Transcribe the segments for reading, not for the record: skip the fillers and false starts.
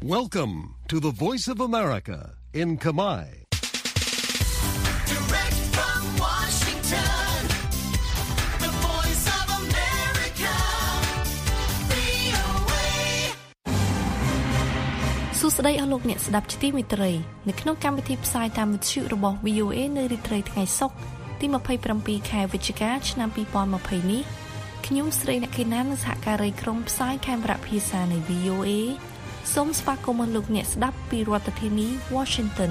Welcome to the Voice of America in Khmer. Direct from Washington, the Voice of America, VOA. សួស្តីអស់លោកអ្នកស្ដាប់ជាទីមេត្រីនៅក្នុងកម្មវិធីផ្សាយតាមវិទ្យុរបស់ VOA នៅរាត្រីថ្ងៃសុក្រទី27ខែវិច្ឆិកាឆ្នាំ2020នេះខ្ញុំស្រីអ្នកខេណាននិងសហការីក្រុមផ្សាយខេមរៈភាសានៃ VOA សូមស្វាគមន៍លោកអ្នកស្ដាប់ពីរដ្ឋធានី Washington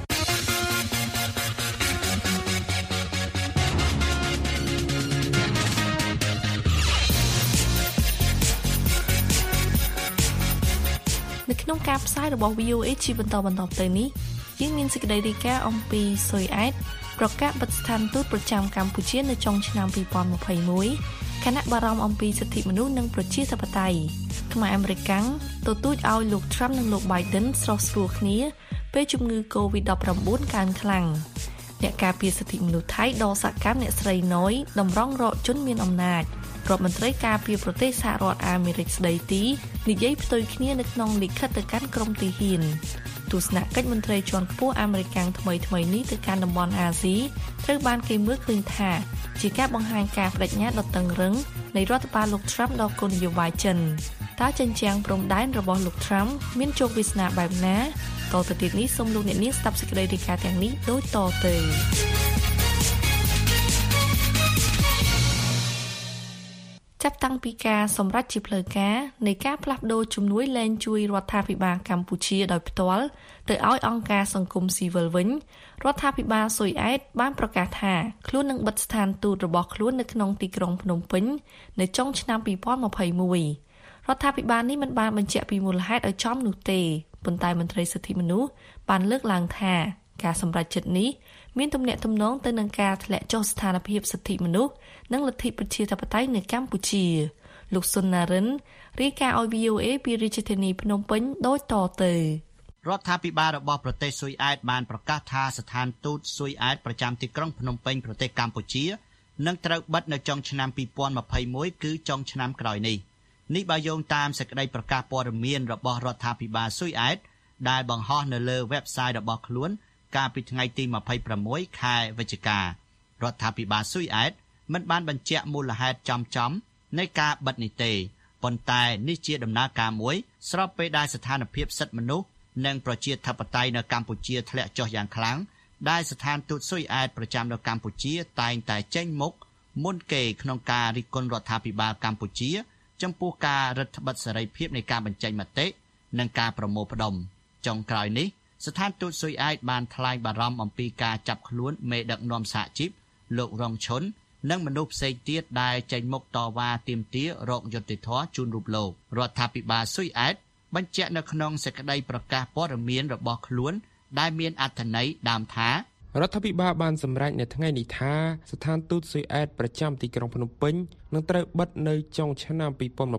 នៅក្នុងការផ្សាយរបស់ VOA ជាបន្តទៅនេះយើងមានសេចក្តីរាយការណ៍អំពីស៊ុយអែតប្រកាសបិទស្ថានទូតប្រចាំកម្ពុជានៅចុងឆ្នាំ2021គណៈបារម្ភអំពីសិទ្ធិមនុស្សនិងប្រជាធិបតេយ្យខ្មែរអាមេរិកទទូចឲ្យលោក Trump និងលោក Biden ស្រស់ស្រួលគ្នាពេលជំងឺ COVID-19 កើនខ្លាំងអ្នកការពារសិទ្ធិមនុស្សថៃដ៏សកម្មអ្នកស្រីណយតម្រង់រកជនមានអំណាចរដ្ឋមន្ត្រីការពារប្រទេសសហរដ្ឋអាមេរិកស្ដីទីនិយាយផ្ទុយគ្នានៅក្នុងលិខិតទៅកាន់ក្រុមទាហានទស្សនកិច្ចមន្ត្រីជាន់ខ្ពស់អាមេរិកថ្មីនេះទៅកាន់តំបន់អាស៊ីត្រូវបានគេមើលឃើញថាជាការបង្ហាញការបដិញ្ញាដ៏តឹងរឹងនៃរដ្ឋបាលលោក Trump ដល់គោលនយោបាយចិនតើចិញ្ចៀងព្រំដែនរបស់លោក Trump មានជោគវាសនាបែបណាតទៅទៀតនេះសូមលោកអ្នកនាងស្ដាប់សេចក្តីរាយការណ៍ទាំងនេះដូចតទៅចាប់តាំងពីការសម្រេចជាផ្លូវការនៃការផ្លាស់ប្តូរជំនួយលែងជួយរដ្ឋាភិបាលកម្ពុជាដោយផ្ទាល់ទៅឲ្យអង្គការសង្គមស៊ីវិលវិញរដ្ឋាភិបាលស៊ុយអែតបានប្រកាសថាខ្លួននឹងបិទស្ថានទូតរបស់ខ្លួននៅក្នុងទីក្រុងភ្នំពេញនៅចុងឆ្នាំ2021រដ្ឋាភិបាលនេះមិនបានបញ្ជាក់ពីមូលហេតុឲ្យចំនោះទេប៉ុន្តែមន្ត្រីសិទ្ធិមនុស្សបានលើកឡើងថាការសម្រេចចិត្តនេះមានទំនាក់ទំនងទៅនឹងការធ្លាក់ចុះស្ថានភាពសិទ្ធិមនុស្សនិងលទ្ធិប្រជាធិបតេយ្យនៅកម្ពុជាលោកសុនណារិនរាយការណ៍ឲ្យ VOA ពីរាជធានីភ្នំពេញដូចតទៅរដ្ឋាភិបាលរបស់ប្រទេសស៊ុយអែតបានប្រកាសថាស្ថានទូតស៊ុយអែតប្រចាំទីក្រុងភ្នំពេញប្រទេសកម្ពុជានឹងត្រូវបិទនៅចុងឆ្នាំ2021គឺចុងឆ្នាំក្រោយនេះបើយោងតាមសេចក្តីប្រកាសព័ត៌មានរបស់រដ្ឋាភិបាលស៊ុយអែតដែលបង្ហោះនៅលើ website របស់ខ្លួនកាលពីថ្ងៃទី26ខែវិច្ឆិការដ្ឋាភិបាលស៊ុយអែតមិនបានបញ្ជាក់មូលហេតុចំនៃការបិទនេះទេប៉ុន្តែនេះជាដំណើរការមួយស្របពេលដែលស្ថានភាពសិទ្ធិមនុស្សនិងប្រជាធិបតេយ្យនៅកម្ពុជាធ្លាក់ចុះយ៉ាងខ្លាំងដែលស្ថានទូតស៊ុយអែតប្រចាំនៅកម្ពុជាតែងតែចេញមុខមុនគេក្នុងការរិះគន់រដ្ឋាភិបាលកម្ពុជាចំពោះការរឹតបន្តឹងសេរីភាពនៃការបញ្ចេញមតិនិងការប្រមូលផ្ដុំចុងក្រោយនេះស្ថានទូតស៊ុយអែតបានថ្លែងបារម្ភអំពីការចាប់ខ្លួនមេដឹកនាំសហជីពលោករងឈុននិងមនុស្សផ្សេងទៀតដែលចេញមុខតវ៉ាទាមទាររកយុត្តិធម៌ជូនរូបលោករដ្ឋាភិបាលស៊ុយអែតបញ្ជាក់នៅក្នុងសេចក្តីប្រកាសព័ត៌មានរបស់ខ្លួនដែលមានអត្ថន័យដើមថារដ្ឋាភិបាលបានសម្រេចនៅថ្ងៃនេះថាស្ថានទូតស៊ុយអែតប្រចាំទីក្រុងភ្នំពេញនឹងត្រូវបិទនៅចុងឆ្នាំ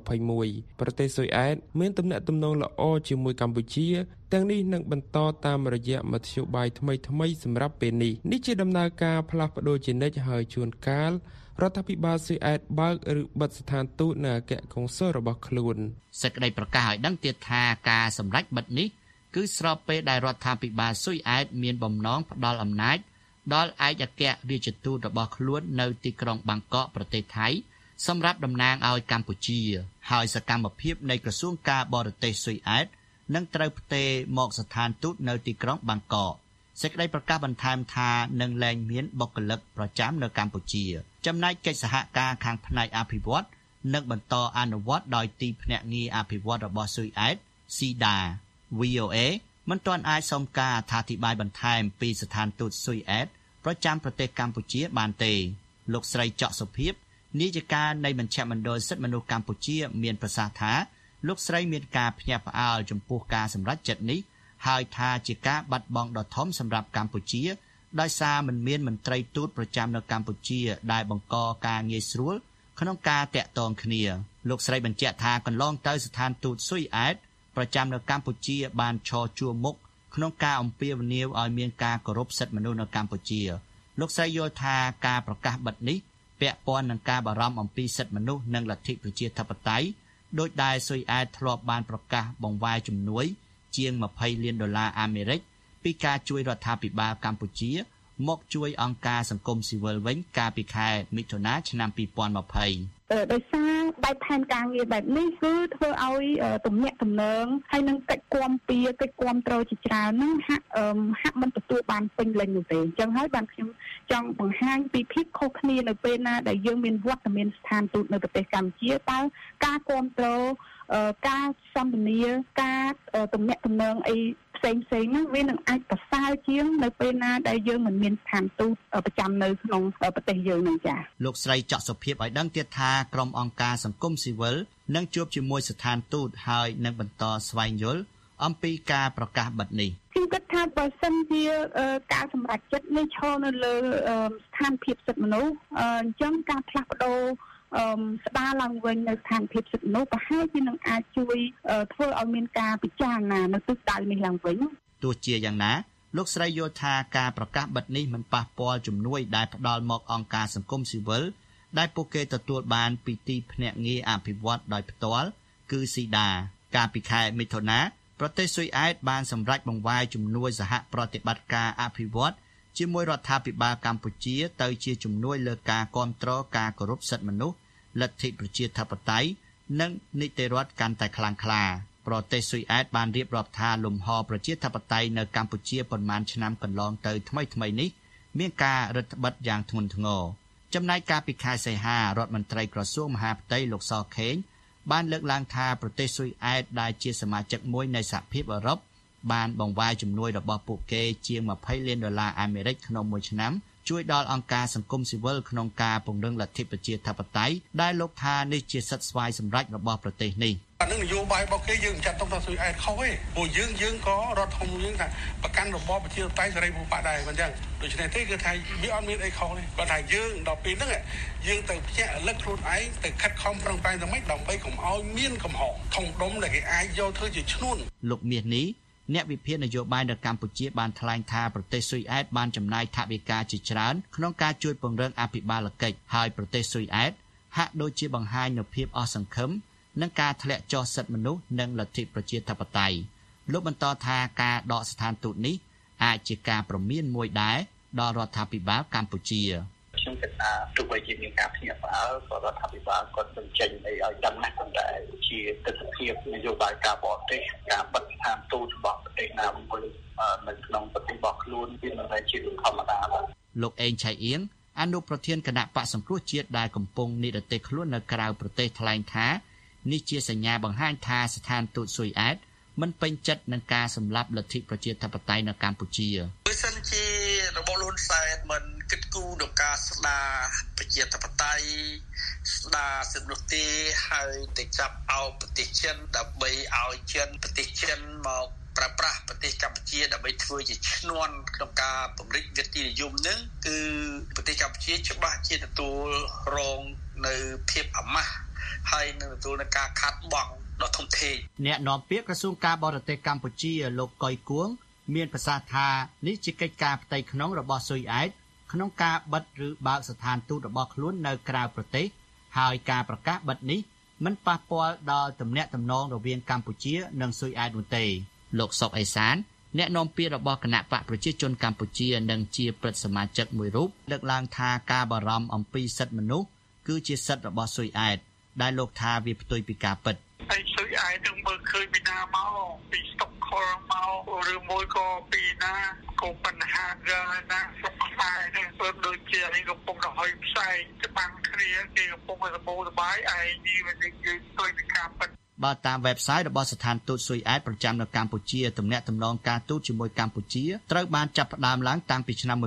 2021ប្រទេសស៊ុយអែតមានទំនាក់ទំនងល្អជាមួយកម្ពុជាទាំងនេះនឹងបន្តតាមរយៈមធ្យោបាយថ្មីសម្រាប់ពេលនេះជាដំណើរការផ្លាស់ប្តូរជានិច្ចហើយជួនកាលរដ្ឋាភិបាលស៊ុយអែតបើកឬបិទស្ថានទូតនៅអគ្គកុងស៊ុលរបស់ខ្លួនសេចក្តីប្រកាសឲ្យដឹងទៀតថាការសម្រេចបិទនេះគឺស្របពេលដែលរដ្ឋាភិបាលស៊ុយអែតមានបំណងផ្ដល់អំណាចដល់ឯកអគ្គរដ្ឋទូតរបស់ខ្លួននៅទីក្រុងបាងកកប្រទេសថៃសម្រាប់តំណាងឲ្យកម្ពុជាហើយសកម្មភាពនៃក្រសួងការបរទេសស៊ុយអែតនឹងត្រូវផ្ទេរមកស្ថានទូតនៅទីក្រុងបាងកកសេចក្តីប្រកាសបន្ថែមថានឹងលែងមានបុគ្គលិកប្រចាំនៅកម្ពុជាចំណែកកិច្ចសហការខាងផ្នែកអភិវឌ្ឍនឹងបន្តអនុវត្តដោយទីភ្នាក់ងារអភិវឌ្ឍរបស់ស៊ុយអែត SIDA VOA មិនទាន់អាចសុំការអធិប្បាយបន្ថែមពីស្ថានទូតស៊ុយអែតប្រចាំប្រទេសកម្ពុជាបានទេលោកស្រីច័កសុភីបនាយិកានៃមជ្ឈមណ្ឌលសិទ្ធិមនុស្សកម្ពុជាមានប្រសាសន៍ថាលោកស្រីមានការភ្ញាក់ផ្អើលចំពោះការសម្រេចចិត្តនេះហើយថាជាការបាត់បង់ដ៏ធំសម្រាប់កម្ពុជាដោយសារមិនមានមន្ត្រីទូតប្រចាំនៅកម្ពុជាដែលបង្កការងាយស្រួលក្នុងការតាក់ទងគ្នាលោកស្រីបញ្ជាក់ថាកន្លងទៅស្ថានទូតស៊ុយអែតប្រចាំនៅកម្ពុជាបានឈរជួរមុខក្នុងការអំពាវនាវឲ្យមានការគោរពសិទ្ធិមនុស្សនៅកម្ពុជាលោកស្រីយល់ថាការប្រកាសបិទនេះពាក់ព័ន្ធនឹងការបារម្ភអំពីសិទ្ធិមនុស្សនិងលទ្ធិប្រជាធិបតេយ្យដោយដែលស៊ុយអែតធ្លាប់បានប្រកាសបង្វែរជំនួយជាង$20 លានអាមេរិកពីការជួយរដ្ឋាភិបាលកម្ពុជាមកជួយអង្គការសង្គមស៊ីវិលវិញកាលពីខែមិថុនាឆ្នាំ2020 ដោយសារបែបផែនការងារបែបនេះគឺធ្វើឲ្យទំនាក់ទំនងហើយនឹងកិច្ចគាំពារកិច្ចគាំទ្រជាច្រើនហ្នឹងហាក់មិនទទួលបានពេញលេញនោះទេអញ្ចឹងហើយបានខ្ញុំចង់បង្ហាញពីភាពខុសគ្នានៅពេលណាដែលយើងមានវត្តមានស្ថានទូតនៅប្រទេសកម្ពុជាតើការគាំទ្រការសន្ទនាការទំនាក់ទំនងអីផ្សេងហ្នឹងវានឹងអាចប្រសើរជាងនៅពេលណាដែលយើងមិនមានស្ថានទូតប្រចាំនៅក្នុងប្រទេសយើងនឹងចា៎លោកស្រីច័ក្សសុភាពឲ្យដឹងទៀតថាក្រុមអង្គការសង្គមស៊ីវិលនឹងជួបជាមួយស្ថានទូតហើយនឹងបន្តស្វែងយល់អំពីការប្រកាសបិទនេះខ្ញុំគិតថាបើសិនជាការសម្រេចចិត្តនេះឈរនៅលើស្ថានភាពសិទ្ធិមនុស្សអញ្ចឹងការផ្លាស់ប្ដូរស្ដារឡើងវិញនៅស្ថានភាពសិទ្ធិមនុស្សប្រហែលជានឹងអាចជួយធ្វើឲ្យមានការពិចារណានៅទិសដៅនេះឡើងវិញទោះជាយ៉ាងណាលោកស្រីយល់ថាការប្រកាសបិទនេះមិនប៉ះពាល់ជំនួយដែលផ្ដល់មកអង្គការសង្គមស៊ីវិលដែលពួកគេទទួលបានពីទីភ្នាក់ងារអភិវឌ្ឍដោយផ្ទាល់គឺស៊ីដាកាលពីខែមិថុនាប្រទេសស៊ុយអែតបានសម្រេចបង្វែរជំនួយសហប្រតិបត្តិការអភិវឌ្ឍជាមួយរដ្ឋាភិបាលកម្ពុជាទៅជាជំនួយលើការគាំទ្រការគោរពសិទ្ធិមនុស្សលទ្ធិប្រជាធិបតេយ្យនិងនីតិរដ្ឋកាន់តែខ្លាំងក្លាប្រទេសស៊ុយអែតបានរៀបរាប់ថាលំហប្រជាធិបតេយ្យនៅកម្ពុជាប៉ុន្មានឆ្នាំកន្លងទៅថ្មីនេះមានការរឹតបន្តឹងយ៉ាងធ្ងន់ធ្ងរចំណែកកាលពីខែសីហារដ្ឋមន្ត្រីក្រសួងមហាផ្ទៃលោកសខេងបានលើកឡើងថាប្រទេសស៊ុយអែតដែលជាសមាជិកមួយនៃសហភាពអឺរ៉ុបបានបង្វែរជំនួយរបស់ពួកគេជាង$20 លានអាមេរិកក្នុងមួយឆ្នាំជួយដល់អង្គការសង្គមស៊ីវិលក្នុងការពង្រឹងលទ្ធិប្រជាធិបតេយ្យដែលលោកថានេះជាសិទ្ធិស្វ័យសម្រេចរបស់ប្រទេសនេះអានឹងនយោបាយរបស់គេយើងចាត់ទុកថាស៊ុយអែតខុសទេព្រោះយើងក៏រដ្ឋធម្មនុញ្ញយើងថាប្រកាន់របបប្រជាធិបតេយ្យសេរីភូប៉ាដែរមិនចឹងដូច្នេះទេគឺថាវាអត់មានអីខុសទេគាត់ថាយើងដល់ពេលហ្នឹងយើងទៅភ្ញាក់រលឹកខ្លួនឯងទៅខិតខំប្រឹងប្រែងទៅម៉េចដើម្បីកុំឲ្យមានកំហុសធំដុំដែលគេអាចយកធ្វើជាឈ្នួនលោកមាសនេះអ្នកវិភាគនយោបាយនៅកម្ពុជាបានថ្លែងថាប្រទេសស៊ុយអែតបានចំណាយថវិកាជាច្រើនក្នុងការជួយពង្រឹងអភិបាលកិច្ចហើយប្រទេសស៊ុយអែតហាក់ដូចជាបង្ហាញនូវភាពអស់សង្ឃឹមនឹងការធ្លាក់ចុះសិទ្ធិមនុស្សនិងលទ្ធិប្រជាធិបតេយ្យលោកបន្តថាការដកស្ថានទូតនេះអាចជាការព្រមានមួយដែរដល់រដ្ឋាភិបាលកម្ពុជាខ្ញុំគិតថាទោះបីជាមានការភ្ញាក់ផ្អើលក៏រដ្ឋាភិបាលគាត់មិនចេញអីឲ្យដឹងណាស់ប៉ុន្តែជាទស្សនវិជ្ជានយោបាយការបរទេសការបិទស្ថានទូតរបស់ប្រទេសណាមួយនៅក្នុងប្រទេសរបស់ខ្លួនវាមិនមែនជារឿងធម្មតាទេលោកអេងឆៃអៀងអនុប្រធានគណៈបក្សសង្គ្រោះជាតិដែលកំពុងនិរទេសខ្លួននៅក្រៅប្រទេសថ្លែងថានេះជាសញ្ញាបង្ហាញថាស្ថានទូតស៊ុយអែតមិនពេញចិត្តនឹងការសម្លាប់លទ្ធិប្រជាធិបតេយ្យនៅកម្ពុជាបើសិនជារបបលហ៊ុនសែនមិនគិតគូរដល់ការស្ដារប្រជាធិបតេយ្យស្ដារសិទ្ធិមនុស្សទេហើយទៅចាប់ឲ្យប្រទេសចិនដើម្បីឲ្យចិនប្រទេសចិនមកប្រើប្រាស់ប្រទេសកម្ពុជាដើម្បីធ្វើជាឈ្នន់ក្នុងការពង្រីកវិទ្យានិយមនឹងគឺប្រទេសកម្ពុជាច្បាស់ជាទទួលរងនៅភាពអាម៉ាស់ហើយនឹងទទួលនឹងការខាត់បងដ៏ធំធេងអ្នកនាំពាក្យក្រសួងការបរទេសកម្ពុជាលោកកុយគួងមានប្រសាសន៍ថានេះជាកិច្ចការផ្ទៃក្នុងរបស់ស៊ុយអែតក្នុងការបិទឬបើកស្ថានទូតរបស់ខ្លួននៅក្រៅប្រទេសហើយការប្រកាសបិទនេះមិនប៉ះពាល់ដល់ទំនាក់ទំនងរវាងកម្ពុជានិងស៊ុយអែតនោះទេលោកសុកអេសានអ្នកនាំពាក្យរបស់គណៈបកប្រជាជនកម្ពុជានិងជាព្រឹទ្ធសមាជិកមួយរូបលើកឡើងថាការបារម្ភអំពីសិទ្ធិមនុស្សគឺជាសិទ្ធិរបស់ស៊ុយអែតដែលលោកថាវាផ្ទុយពីការពិតហើយស៊ុយអែតនឹងមើលឃើញពីណាមកពីស្តុកខលមកឬមួយក៏ពីណាក៏បញ្ហាណាស្រុកខ្មែរនេះដូចជានេះកំពុងរហុយផ្សែងច្បាំងគ្នាគេកំពុងសម្បូរសបាយឯងនេះវានិយាយផ្ទុយពីការពិតបើតាម website របស់ស្ថានទូតស៊ុយអែតប្រចាំនៅកម្ពុជាទំនាក់ទំនងការទូតជាមួយកម្ពុជាត្រូវបានចាប់ផ្ដើមឡើងតាំងពីឆ្នាំ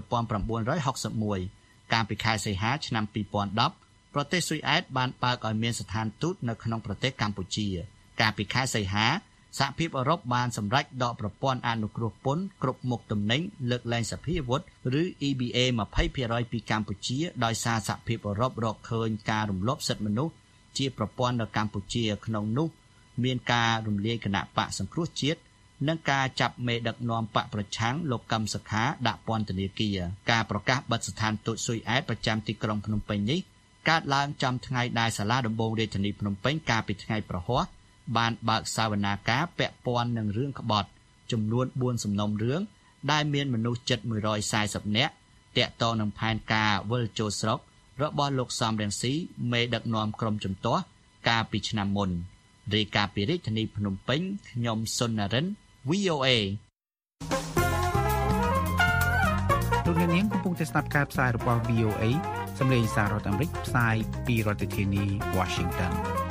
1961កាលពីខែសីហាឆ្នាំ2010ប្រទេសស៊ុយអែតបានបើកឲ្យមានស្ថានទូតនៅក្នុងប្រទេសកម្ពុជាកាលពីខែសីហាសហភាពអឺរ៉ុបបានសម្រេចដកប្រព័ន្ធអនុគ្រោះពន្ធគ្រប់មុខទំនិញលើកលែងសភាវុធឬ EBA 20% ពីកម្ពុជាដោយសារសហភាពអឺរ៉ុបរកឃើញការរំលោភសិទ្ធិមនុស្សជាប្រព័ន្ធនៅកម្ពុជាក្នុងនោះមានការរំលាយគណៈបកសង្គ្រោះជាតិនិងការចាប់មេដឹកនាំបកប្រឆាំងលោកកឹមសុខាដាក់ពន្ធនាគារការប្រកាសបិទស្ថានទូតស៊ុយអែតប្រចាំទីក្រុងភ្នំពេញនេះកើតឡើងចំថ្ងៃដែលសាលាដំបងរាជធានីភ្នំពេញកាលពីថ្ងៃប្រហ័សបានបើកសវនាការពាក់ព័ន្ធនឹងរឿងក្បត់ចំនួន4សំណុំរឿងដែលមានមនុស្សជិត140នាក់តាក់ទងនឹងផែនការវិលចូលស្រុករបស់លោកសំរងស៊ីមេដឹកនាំក្រុមជំទាស់កាលពីឆ្នាំមុនរាយការណ៍ពីរាជធានីភ្នំពេញខ្ញុំសុននរិន VOA លោកអ្នកនាងកំពុងតែស្ដាប់ការផ្សាយរបស់ VOA សម្លេងសាររដ្ឋអាមេរិកផ្សាយពីរដ្ឋធានី Washington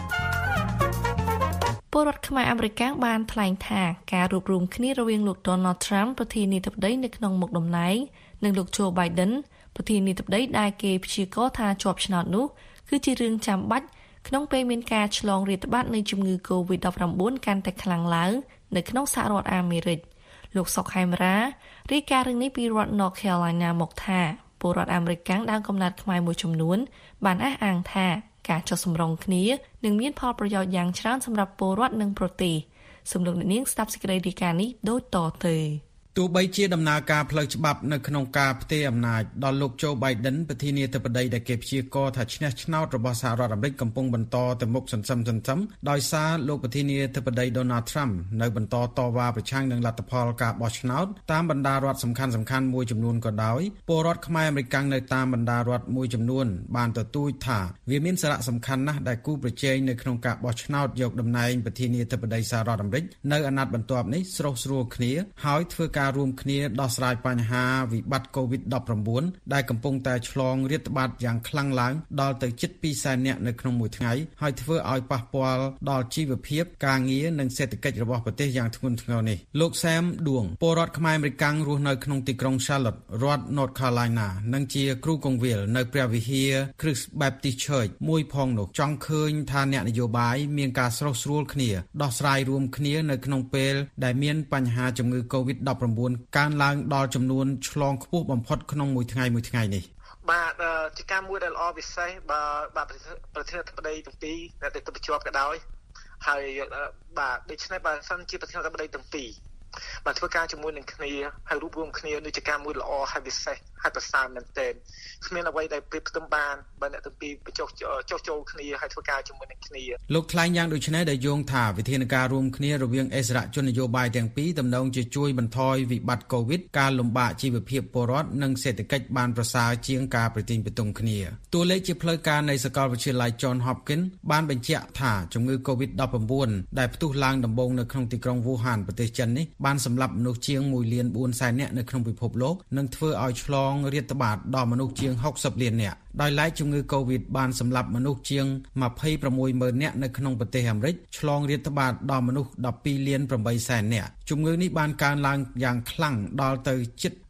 ពលរដ្ឋខ្មែរអាមេរិកបានថ្លែងថាការរួបរวมគ្នារវាងលោក Donald Trump ប្រធានាធិបតីនៅក្នុងមុខតំណែងនិងលោក Joe Biden ប្រធានាធិបតីដែលគេព្យាករណ៍ថាជាប់ឆ្នោតនោះគឺជារឿងចាំបាច់ក្នុងពេលមានការឆ្លងរាតត្បាតនៃជំងឺ COVID-19 កាន់តែខ្លាំងឡើងនៅក្នុងសហរដ្ឋអាមេរិកលោកសុកហែមរារាយការណ៍រឿងនេះពីរដ្ឋ North Carolina មកថាពលរដ្ឋអាមេរិកដើមកំណត់ខ្មែរមួយចំនួនបានអះអាងថាការចុះសម្រុងគ្នានឹងមានផលប្រយោជន៍យ៉ាងច្រើនសម្រាប់ពលរដ្ឋនិងប្រទេសសូមលោកអ្នកនាងស្ដាប់សេចក្តីរាយការណ៍នេះដូចតទៅទោះបីជាដំណើរការផ្លូវច្បាប់នៅក្នុងការផ្ទេរអំណាចដល់លោក Joe Biden ប្រធានាធិបតីដែលគេព្យាករណ៍ថាឈ្នះឆ្នោតរបស់សហរដ្ឋអាមេរិកកំពុងបន្តទៅមុខសន្សឹមដោយសារលោកប្រធានាធិបតី Donald Trump នៅបន្តតវ៉ាប្រឆាំងនឹងលទ្ធផលការបោះឆ្នោតតាមបណ្ដារដ្ឋសំខាន់មួយចំនួនក៏ដោយពលរដ្ឋខ្មែរអាមេរិកនៅតាមបណ្ដារដ្ឋមួយចំនួនបានទទូចថាវាមានសារៈសំខាន់ណាស់ដែលគូប្រជែងនៅក្នុងការបោះឆ្នោតយកតំណែងប្រធានាធិបតីសហរដ្ឋអាមេរិកនៅអាណត្តិបន្ទាប់នេះស្រុះស្រួលគ្នាហើយធ្វើការរួមគ្នាដោះស្រាយបញ្ហាវិបត្តិ COVID-19 ដែលកំពុងតែឆ្លងរាតត្បាតយ៉ាងខ្លាំងឡើងដល់ទៅជិត 200,000 នាក់នៅក្នុងមួយថ្ងៃហើយធ្វើឲ្យប៉ះពាល់ដល់ជីវភាពការងារនិងសេដ្ឋកិច្ចរបស់ប្រទេសយ៉ាងធ្ងន់ធ្ងរនេះលោក Sam ដួងពលរដ្ឋខ្មែរអាមេរិករស់នៅក្នុងទីក្រុង Charlotte រដ្ឋ North Carolina និងជាគ្រូកងវិលនៅព្រះវិហារ Chris Baptist Church មួយផងនោះចង់ឃើញថាអ្នកនយោបាយមានការស្រុះស្រួលគ្នាដោះស្រាយរួមគ្នានៅក្នុងពេលដែលមានបញ្ហាជំងឺ COVID-19 កើនឡើងដល់ចំនួនឆ្លងខ្ពស់បំផុតក្នុងមួយថ្ងៃនេះបាទជាការមួយដែលល្អពិសេសបាទប្រធានាធិបតីទាំងពីរដែលទៅប្រជុំក៏ដោយហើយបាទដូច្នេះបាទសិនជាប្រធានាធិបតីទាំងពីរបាទធ្វើការជាមួយនឹងគ្នាហើយរួបរวมគ្នានេះជាការមួយល្អហើយពិសេសហើយប្រសើរមែនទែនគ្មានអ្វីដែលប្រៀបផ្ទឹមបានបើអ្នកទាំងពីរចុះចូលគ្នាហើយធ្វើការជាមួយនឹងគ្នាលោកថ្លែងយ៉ាងដូចនេះដែលយោងថាវិធានការរួមគ្នារវាងអិសរាជជននយោបាយទាំងពីរតំណងជាជួយបន្ថយវិបត្តិ COVID ការលំបាកជីវភាពពលរដ្ឋនិងសេដ្ឋកិច្ចបានប្រសើរជាងការប្រទីងបន្ទង់គ្នាតួលេខជាផ្លូវការនៃសាកលវិទ្យាល័យ John Hopkins បានបញ្ជាក់ថាជំងឺ COVID-19 ដែលផ្ទុះឡើងដំបូងនៅក្នុងទីក្រុង Wuhan ប្រទេសចិននេះបានសម្លាប់មនុស្សជាង 1,400,000 នាក់នៅក្នុងពិភពលោកនិងធ្វើឲ្យឆ្លងរាតត្បាតដល់មនុស្សជាង 60 លាននាក់ដោយឡែកជំងឺ COVID បានសម្លាប់មនុស្សជាង 26,000 នាក់នៅក្នុងប្រទេសអាមេរិកឆ្លងរាតត្បាតដល់មនុស្ស 12,800,000 នាក់ជំងឺនេះបានកើនឡើងយ៉ាងខ្លាំងដល់ទៅជិត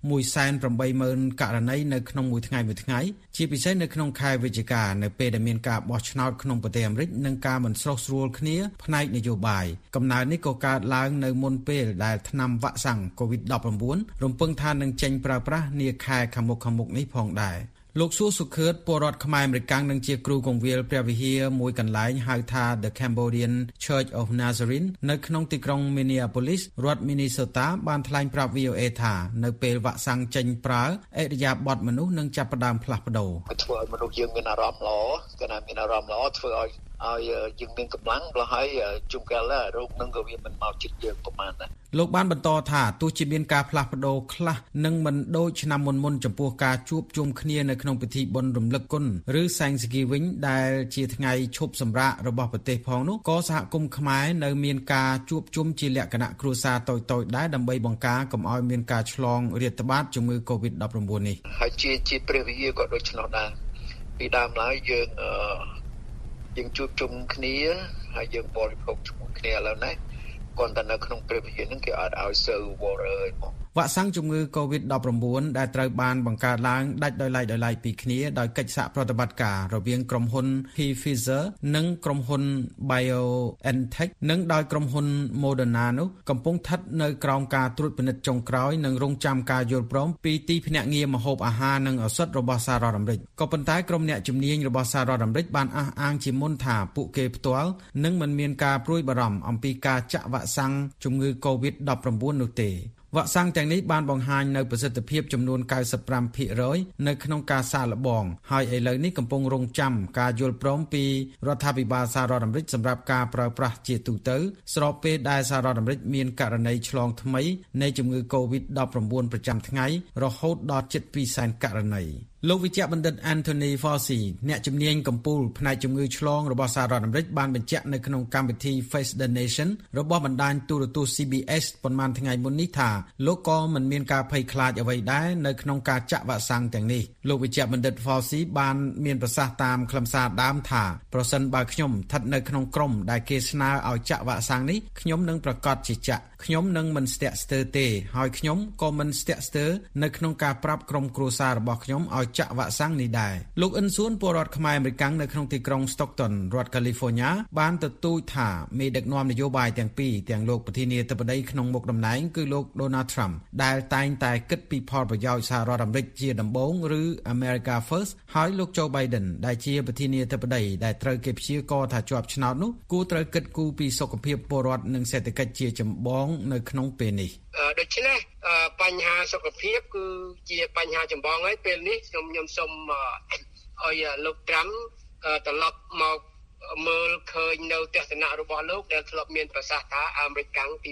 180,000 ករណីនៅក្នុងមួយថ្ងៃជាពិសេសនៅក្នុងខែវិច្ឆិកានៅពេលដែលមានការបោះឆ្នោតក្នុងប្រទេសអាមេរិកនិងការមិនស្រុះស្រួលគ្នាផ្នែកនយោបាយកំណើននេះក៏កើតឡើងនៅមុនពេលដែលថ្នាំវ៉ាក់សាំង COVID-19 រំពឹងថានឹងចេញប្រើប្រាស់នាខែខាងមុខនេះផងដែរលោកសួរសុខឿតពលរដ្ឋខ្មែរអាមេរិកនឹងជាគ្រូកងវិលព្រះវិហារមួយកន្លែងហៅថា The Cambodian Church of Nazarene នៅក្នុងទីក្រុង Minneapolis រដ្ឋ Minnesota បានថ្លែងប្រាប់ VOA ថានៅពេលវ៉ាក់សាំងចេញប្រើអិរិយាបថមនុស្សនឹងចាប់ផ្ដើមផ្លាស់ប្ដូរធ្វើឲ្យមនុស្សយើងមានអារម្មណ៍ល្អគឺថាមានអារម្មណ៍ល្អធ្វើឲ្យយើងមានកម្លាំងព្រោះហើយជុំកាលរោគនឹងក៏វាមិនមកជិតយើងប្រហែលដែរលោកបានបន្តថាទោះជាមានការផ្លាស់ប្ដូរខ្លះនឹងមិនដូចឆ្នាំមុនចំពោះការជួបជុំគ្នានៅក្នុងពិធីបុណ្យរំលឹកគុណឬ Thanksgiving ដែលជាថ្ងៃឈប់សម្រាករបស់ប្រទេសផងនោះក៏សហគមន៍ខ្មែរនៅមានការជួបជុំជាលក្ខណៈគ្រួសារតូចៗដែរដើម្បីបង្ការកុំឲ្យមានការឆ្លងរាតត្បាតជំងឺ COVID-19 នេះហើយជាព្រះវិហារក៏ដូចនោះដែរពីដើមឡើយយើងជួបជុំគ្នាហើយយើងបរិភោគជាមួយគ្នាឥឡូវនេះគាត់តែនៅក្នុងព្រះវិហារហ្នឹងគេអត់ឲ្យ server អីមកវ៉ាក់សាំងជំងឺ COVID-19 ដែលត្រូវបានបង្កើតឡើងដាច់ដោយឡែកពីគ្នាដោយកិច្ចសហប្រតិបត្តិការរវាងក្រុមហ៊ុន Pfizer និងក្រុមហ៊ុន BioNTech និងដោយក្រុមហ៊ុន Moderna នោះកំពុងស្ថិតនៅក្រោមការត្រួតពិនិត្យចុងក្រោយនិងរងចាំការយល់ព្រមពីទីភ្នាក់ងារម្ហូបអាហារនិងឱសថរបស់សហរដ្ឋអាមេរិកក៏ប៉ុន្តែក្រុមអ្នកជំនាញរបស់សហរដ្ឋអាមេរិកបានអះអាងជាមុនថាពួកគេផ្ទាល់នឹងមិនមានការព្រួយបារម្ភអំពីការចាក់វ៉ាក់សាំងជំងឺ COVID-19 នោះទេវ៉ាក់សាំងទាំងនេះបានបង្ហាញនៅប្រសិទ្ធភាពចំនួន 95% នៅក្នុងការសាកល្បងហើយឥឡូវនេះកំពុងរងចាំការយល់ព្រមពីរដ្ឋាភិបាលសហរដ្ឋអាមេរិកសម្រាប់ការប្រើប្រាស់ជាទូទៅស្របពេលដែលសហរដ្ឋអាមេរិកមានករណីឆ្លងថ្មីនៃជំងឺ COVID-19 ប្រចាំថ្ងៃរហូតដល់ជិត 200,000 ករណីលោកវិជ្ជបណ្ឌិត Anthony Fauci អ្នកជំនាញកំពូលផ្នែកជំងឺឆ្លងរបស់សហរដ្ឋអាមេរិកបានបញ្ជាក់នៅក្នុងកម្មវិធី Face the Nation របស់បណ្ដាញទូរទស្សន៍ CBS ប៉ុន្មានថ្ងៃមុននេះថាលោកក៏មិនមានការភ័យខ្លាចអ្វីដែរនៅក្នុងការចាក់វ៉ាក់សាំងទាំងនេះលោកវិជ្ជបណ្ឌិត Fauci បានមានប្រសាសន៍តាមខ្លឹមសារដើមថាប្រសិនបើខ្ញុំស្ថិតនៅក្នុងក្រុមដែលគេស្នើឲ្យចាក់វ៉ាក់សាំងនេះខ្ញុំនឹងប្រកាសជាចាក់ខ្ញុំនឹងមិនស្ទាក់ស្ទើរទេហើយខ្ញុំក៏មិនស្ទាក់ស្ទើរនៅក្នុងការប្រាប់ក្រុមគ្រួសាររបស់ខ្ញុំឲ្យចាក់វ៉ាក់សាំងនេះដែរលោកអ៊ិនសួនពលរដ្ឋខ្មែរអាមេរិកនៅក្នុងទីក្រុង Stockton រដ្ឋ California បានទទូចថាមេដឹកនាំនយោបាយទាំងពីរទាំងលោកប្រធានាធិបតីក្នុងមុខតំណែងគឺលោក Donald Trump ដែលតែងតែគិតពីផលប្រយោជន៍សហរដ្ឋអាមេរិកជាដំបូងឬ America First ហើយលោក Joe Biden ដែលជាប្រធានាធិបតីដែលត្រូវគេព្យាករណ៍ថាជាប់ឆ្នោតនោះគួរត្រូវគិតគូរពីសុខភាពពលរដ្ឋនិងសេដ្ឋកិច្ចជាចម្បងនៅក្នុងពេលនេះដូច្នេះបញ្ហាសុខភាពគឺជាបញ្ហាចម្បងហើយពេលនេះខ្ញុំសូមឲ្យលោកត្រាំត្រឡប់មកមើលឃើញនៅទស្សនៈរបស់លោកដែលធ្លាប់មានប្រសាសន៍ថាអាមេរិកកាំងទី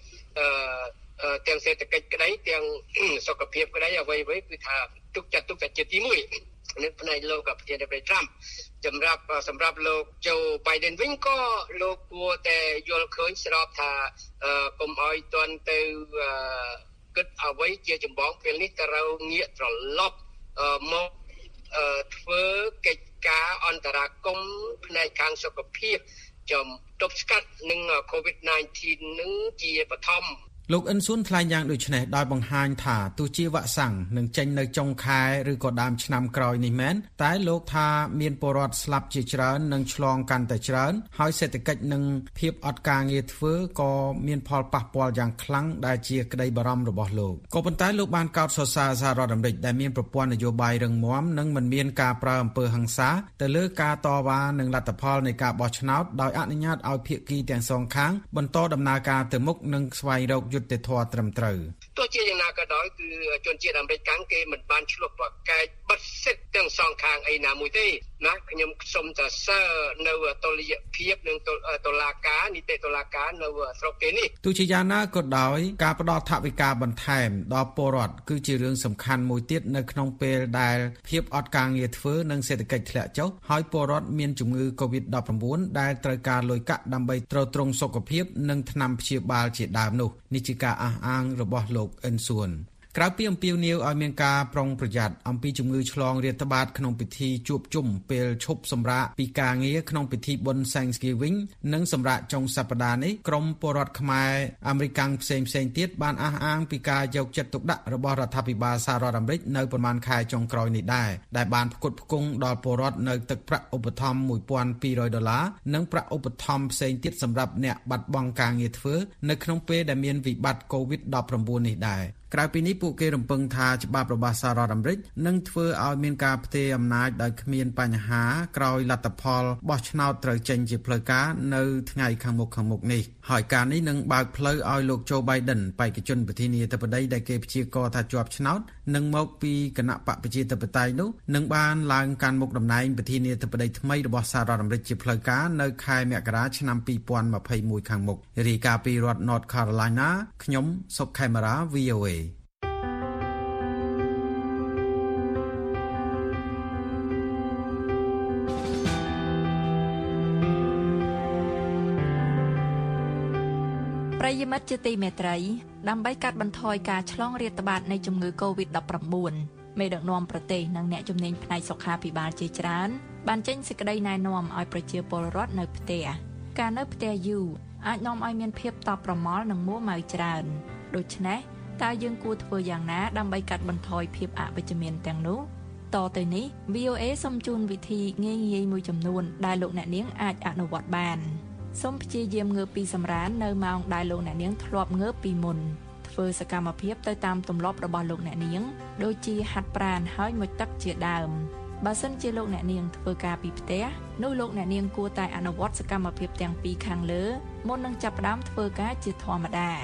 1ទាំងសេដ្ឋកិច្ចក្តីទាំងសុខភាពក្តីអ្វីៗគឺថាទុកចិត្តជាទី1នៅផ្នែកលោកប្រធានាធិបតីត្រាំសម្រាប់លោក Joe Biden វិញក៏លោកគួរតែយល់ឃើញស្របថាកុំឲ្យទាន់ទៅគិតអ្វីជាចម្បងពេលនេះត្រូវងាកត្រឡប់មកធ្វើកិច្ចការអន្តរាគមន៍ផ្នែកខាងសុខភាពចំទប់ស្កាត់នឹង COVID-19 នឹងជាបឋមលោកអ៊ិនសួនថ្លែងយ៉ាងដូចនេះដោយបង្ហាញថាទោះជាវ៉ាក់សាំងនឹងចេញនៅចុងខែឬក៏ដើមឆ្នាំក្រោយនេះមែនតែលោកថាមានពលរដ្ឋស្លាប់ជាច្រើននិងឆ្លងកាន់តែច្រើនហើយសេដ្ឋកិច្ចនិងភាពអត់ការងារធ្វើក៏មានផលប៉ះពាល់យ៉ាងខ្លាំងដែលជាក្តីបារម្ភរបស់លោកក៏ប៉ុន្តែលោកបានកោតសរសើរសហរដ្ឋអាមេរិកដែលមានប្រព័ន្ធនយោបាយរឹងមាំនិងមិនមានការប្រើអំពើហិង្សាទៅលើការតវ៉ានិងលទ្ធផលនៃការបោះឆ្នោតដោយអនុញ្ញាតឲ្យភាគីទាំងសងខាងបន្តដំណើរការទៅមុខនិងស្វែងរកយុត្តិធម៌ត្រឹមត្រូវទោះជាយ៉ាងណាក៏ដោយគឺជនជាតិអាមេរិកកាំងគេមិនបានឆ្លុះប្រកែកបិទសិទ្ធិទាំងសងខាងអីណាមួយទេណាខ្ញុំសូមសរសើរនៅតុល្យភាពនិងតុលាការនីតិតុលាការនៅស្រុកគេនេះទោះជាយ៉ាងណាក៏ដោយការផ្ដល់ថវិកាបន្ថែមដល់ពលរដ្ឋគឺជារឿងសំខាន់មួយទៀតនៅក្នុងពេលដែលភាពអត់ការងារធ្វើនិងសេដ្ឋកិច្ចធ្លាក់ចុះហើយពលរដ្ឋមានជំងឺ COVID-19 ដែលត្រូវការលុយកាក់ដើម្បីទ្រទ្រង់សុខភាពនិងថ្នាំព្យាបាលជាដើមនោះនេះជាការអះអាងរបស់លោកអ៊ិនសួនក្រៅពីអំពាវនាវឲ្យមានការប្រុងប្រយ័ត្នអំពីជំងឺឆ្លងរាតត្បាតក្នុងពិធីជួបជុំពេលឈប់សម្រាកពីការងារក្នុងពិធីបុណ្យ Thanksgiving និងសម្រាកចុងសប្តាហ៍នេះក្រុមពលរដ្ឋខ្មែរអាមេរិកផ្សេងទៀតបានអះអាងពីការយកចិត្តទុកដាក់របស់រដ្ឋាភិបាលសហរដ្ឋអាមេរិកនៅប្រមាណខែចុងក្រោយនេះដែរដែលបានផ្គត់ផ្គង់ដល់ពលរដ្ឋនៅទឹកប្រាក់ឧបត្ថម្ភ$1,200និងប្រាក់ឧបត្ថម្ភផ្សេងទៀតសម្រាប់អ្នកបាត់បង់ការងារធ្វើនៅក្នុងពេលដែលមានវិបត្តិ COVID-19 នេះដែរក្រៅពីនេះពួកគេរំពឹងថាច្បាប់របស់សហរដ្ឋអាមេរិកនឹងធ្វើឲ្យមានការផ្ទេរអំណាចដោយគ្មានបញ្ហាក្រោយលទ្ធផលបោះឆ្នោតត្រូវចេញជាផ្លូវការនៅថ្ងៃខាងមុខនេះហើយការនេះនឹងបើកផ្លូវឲ្យលោក Joe Biden បេក្ខជនប្រធានាធិបតីដែលគេព្យាករណ៍ថាជាប់ឆ្នោតនឹងមកពីគណៈបកប្រជាធិបតេយ្យនោះនឹងបានឡើងកាន់មុខតំណែងប្រធានាធិបតីថ្មីរបស់សហរដ្ឋអាមេរិកជាផ្លូវការនៅខែមករាឆ្នាំ2021ខាងមុខរាយការណ៍ពីរដ្ឋ North Carolina ខ្ញុំសុកខេមរា VOA ប្រិយមិត្តជាទីមេត្រីដើម្បីកាត់បន្ថយការឆ្លងរាតត្បាតនៃជំងឺ COVID-19 មេដឹកនាំប្រទេសនិងអ្នកជំនាញផ្នែកសុខាភិបាលជាច្រើនបានចេញសេចក្តីណែនាំឲ្យប្រជាពលរដ្ឋនៅផ្ទះការនៅផ្ទះយូរអាចនាំឲ្យមានភាពតប់ប្រមល់និងមួម៉ៅច្រើនដូច្នេះតើយើងគួរធ្វើយ៉ាងណាដើម្បីកាត់បន្ថយភាពអវិជ្ជមានទាំងនោះតទៅនេះ VOA សូមជូនវិធីងាយៗមួយចំនួនដែលលោកអ្នកនាងអាចអនុវត្តបានសូមព្យាយាមងើបពីសម្រាននៅម៉ោងដែលលោកអ្នកនាងធ្លាប់ងើបពីមុនធ្វើសកម្មភាពទៅតាមទម្លាប់របស់លោកអ្នកនាងដូចជាហាត់ប្រាណហើយមុជទឹកជាដើមបើសិនជាលោកអ្នកនាងធ្វើការពីផ្ទះនោះលោកអ្នកនាងគួរតែអនុវត្តសកម្មភាពទាំងពីរខាងលើមុននឹងចាប់ផ្ដើមធ្វើការជាធម្មតា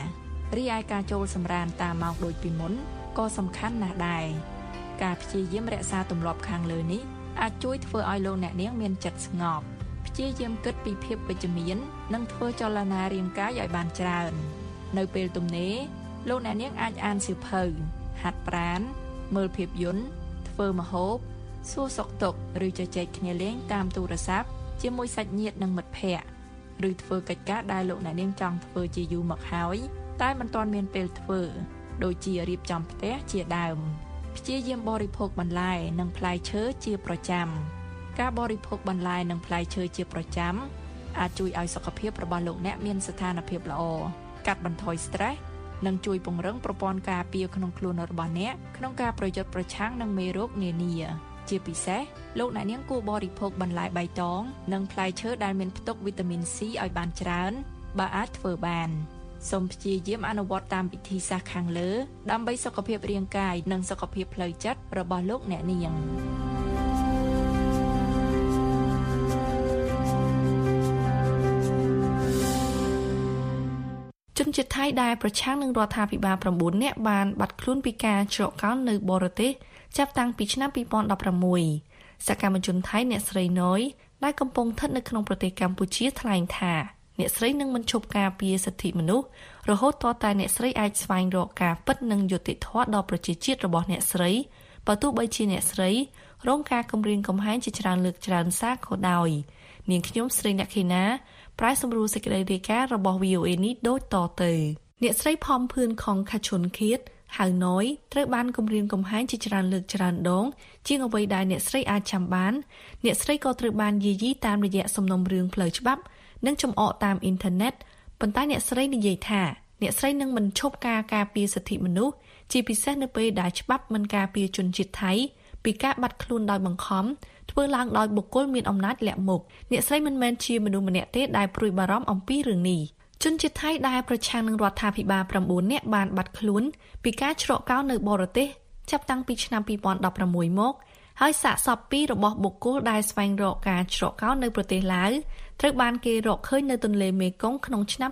រីឯការចូលសម្រានតាមម៉ោងដូចពីមុនក៏សំខាន់ណាស់ដែរការព្យាយាមរក្សាទម្លាប់ខាងលើនេះអាចជួយធ្វើឲ្យលោកអ្នកនាងមានចិត្តស្ងប់ព្យាយាមគិតពីភាពវិជ្ជមាននិងធ្វើចលនារាងកាយឲ្យបានច្រើននៅពេលទំនេរលោកអ្នកនាងអាចអានសៀវភៅហាត់ប្រាណមើលភាពយន្តធ្វើម្ហូបសួរសុខទុក្ខឬជជែកគ្នាលេងតាមទូរស័ព្ទជាមួយសាច់ញាតិនិងមិត្តភ័ក្តិឬធ្វើកិច្ចការដែលលោកអ្នកនាងចង់ធ្វើជាយូរមកហើយតែមិនទាន់មានពេលធ្វើដូចជារៀបចំផ្ទះជាដើមព្យាយាមបរិភោគបន្លែនិងផ្លែឈើជាប្រចាំការបរិភោគបន្លែនិងផ្លែឈើជាប្រចាំអាចជួយឲ្យសុខភាពរបស់លោកអ្នកមានស្ថានភាពល្អកាត់បន្ថយ stress និងជួយពង្រឹងប្រព័ន្ធការពារក្នុងខ្លួនរបស់អ្នកក្នុងការប្រយុទ្ធប្រឆាំងនឹងមេរោគនានាជាពិសេសលោកអ្នកនាងគួរបរិភោគបន្លែបៃតងនិងផ្លែឈើដែលមានផ្ទុកវីតាមីន C ឲ្យបានច្រើនបើអាចធ្វើបានសូមព្យាយាមអនុវត្តតាមវិធីសាស្ត្រខាងលើដើម្បីសុខភាពរាងកាយនិងសុខភាពផ្លូវចិត្តរបស់លោកអ្នកនាងជនជាតិថៃដែលប្រឆាំងនឹងរដ្ឋាភិបាល9នាក់បានបាត់ខ្លួនពីការច្រកកោននៅបរទេសចាប់តាំងពីឆ្នាំ2016សកម្មជនថៃអ្នកស្រីណយដែលកំពុងស្ថិតនៅក្នុងប្រទេសកម្ពុជាថ្លែងថាអ្នកស្រីនឹងមិនឈប់ការពារសិទ្ធិមនុស្សរហូតតតែអ្នកស្រីអាចស្វែងរកការពិតនិងយុត្តិធម៌ដល់ប្រជាជាតិរបស់អ្នកស្រីបើទោះបីជាអ្នកស្រីរងការគំរាមកំហែងជាច្រើនលើកច្រើនសារក៏ដោយនាងខ្ញុំស្រីអ្នកខេណាប្រែសម្រួលសេចក្តីរាយការណ៍របស់ VOA នេះដូចតទៅអ្នកស្រីផំភឿនខុងខាឈុនឃៀតហៅណយត្រូវបានគំរាមកំហែងជាច្រើនលើកច្រើនដងជាងអ្វីដែលអ្នកស្រីអាចចាំបានអ្នកស្រីក៏ត្រូវបានយាយីតាមរយៈសំណុំរឿងផ្លូវច្បាប់និងចំអកតាមអ៊ីនធឺណិតប៉ុន្តែអ្នកស្រីនិយាយថាអ្នកស្រីនឹងមិនឈប់ការពារសិទ្ធិមនុស្សជាពិសេសនៅពេលដែលច្បាប់មិនការពារជនជាតិថៃពីការបាត់ខ្លួនដោយបង្ខំធ្វើឡើងដោយបុគ្គលមានអំណាចលាក់មុខអ្នកស្រីមិនមែនជាមនុស្សម្នាក់ទេដែលព្រួយបារម្ភអំពីរឿងនេះជនជាតិថៃដែលប្រឆាំងនឹងរដ្ឋាភិបាល9នាក់បានបាត់ខ្លួនពីការច្រកកោននៅបរទេសចាប់តាំងពីឆ្នាំ2016មកហើយសាកសពពីរបស់បុគ្គលដែលស្វែងរកការច្រកកោននៅប្រទេសឡាវត្រូវបានគេរកឃើញនៅទន្លេមេគង្គក្នុងឆ្នាំ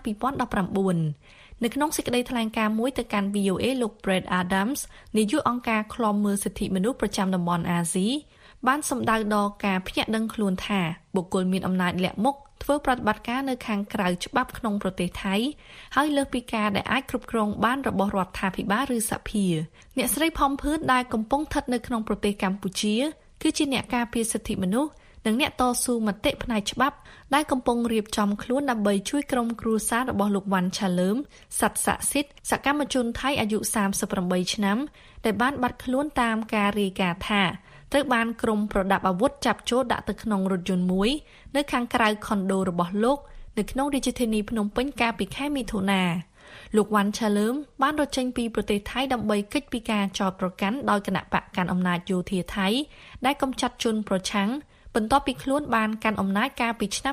2019នៅក្នុងសេចក្តីថ្លែងការណ៍មួយទៅកាន់ VOA លោក Brad Adams នាយកអង្គការឃ្លាំមើលសិទ្ធិមនុស្សប្រចាំតំបន់អាស៊ីបានសម្ដៅដល់ការភ្ញាក់ដឹងខ្លួនថាបុគ្គលមានអំណាចលាក់មុខធ្វើប្រតិបត្តិការនៅខាងក្រៅច្បាប់ក្នុងប្រទេសថៃហើយលើសពីការដែលអាចគ្រប់គ្រងបានរបស់រដ្ឋាភិបាលឬសភាអ្នកស្រីផំភឿនដែលកំពុងស្ថិតនៅក្នុងប្រទេសកម្ពុជាគឺជាអ្នកការពារសិទ្ធិមនុស្សនិងអ្នកតស៊ូមតិផ្នែកច្បាប់ដែលកំពុងរៀបចំខ្លួនដើម្បីជួយក្រុមគ្រួសាររបស់លោកវ៉ាន់ឆាលើមស័ក្តិសិទ្ធិសកម្មជនថៃអាយុ38ឆ្នាំដែលបានបាត់ខ្លួនតាមការរាយការណ៍ថាត្រូវបានក្រុមប្រដាប់អាវុធចាប់ចូលដាក់ទៅក្នុងរថយន្តមួយនៅខាងក្រៅខុនដូរបស់លោកនៅក្នុងរាជធានីភ្នំពេញកាលពីខែមិថុនាលោកវ៉ាន់ឆាលើមបានរត់ចេញពីប្រទេសថៃដើម្បីគេចពីការចោទប្រកាន់ដោយគណៈបកកាន់អំណាចយោធាថៃដែលកំចាត់ជនប្រឆាំងបន្ទាប់ពីខ្លួនបានកាន់អំណាចកាលពីឆ្នាំ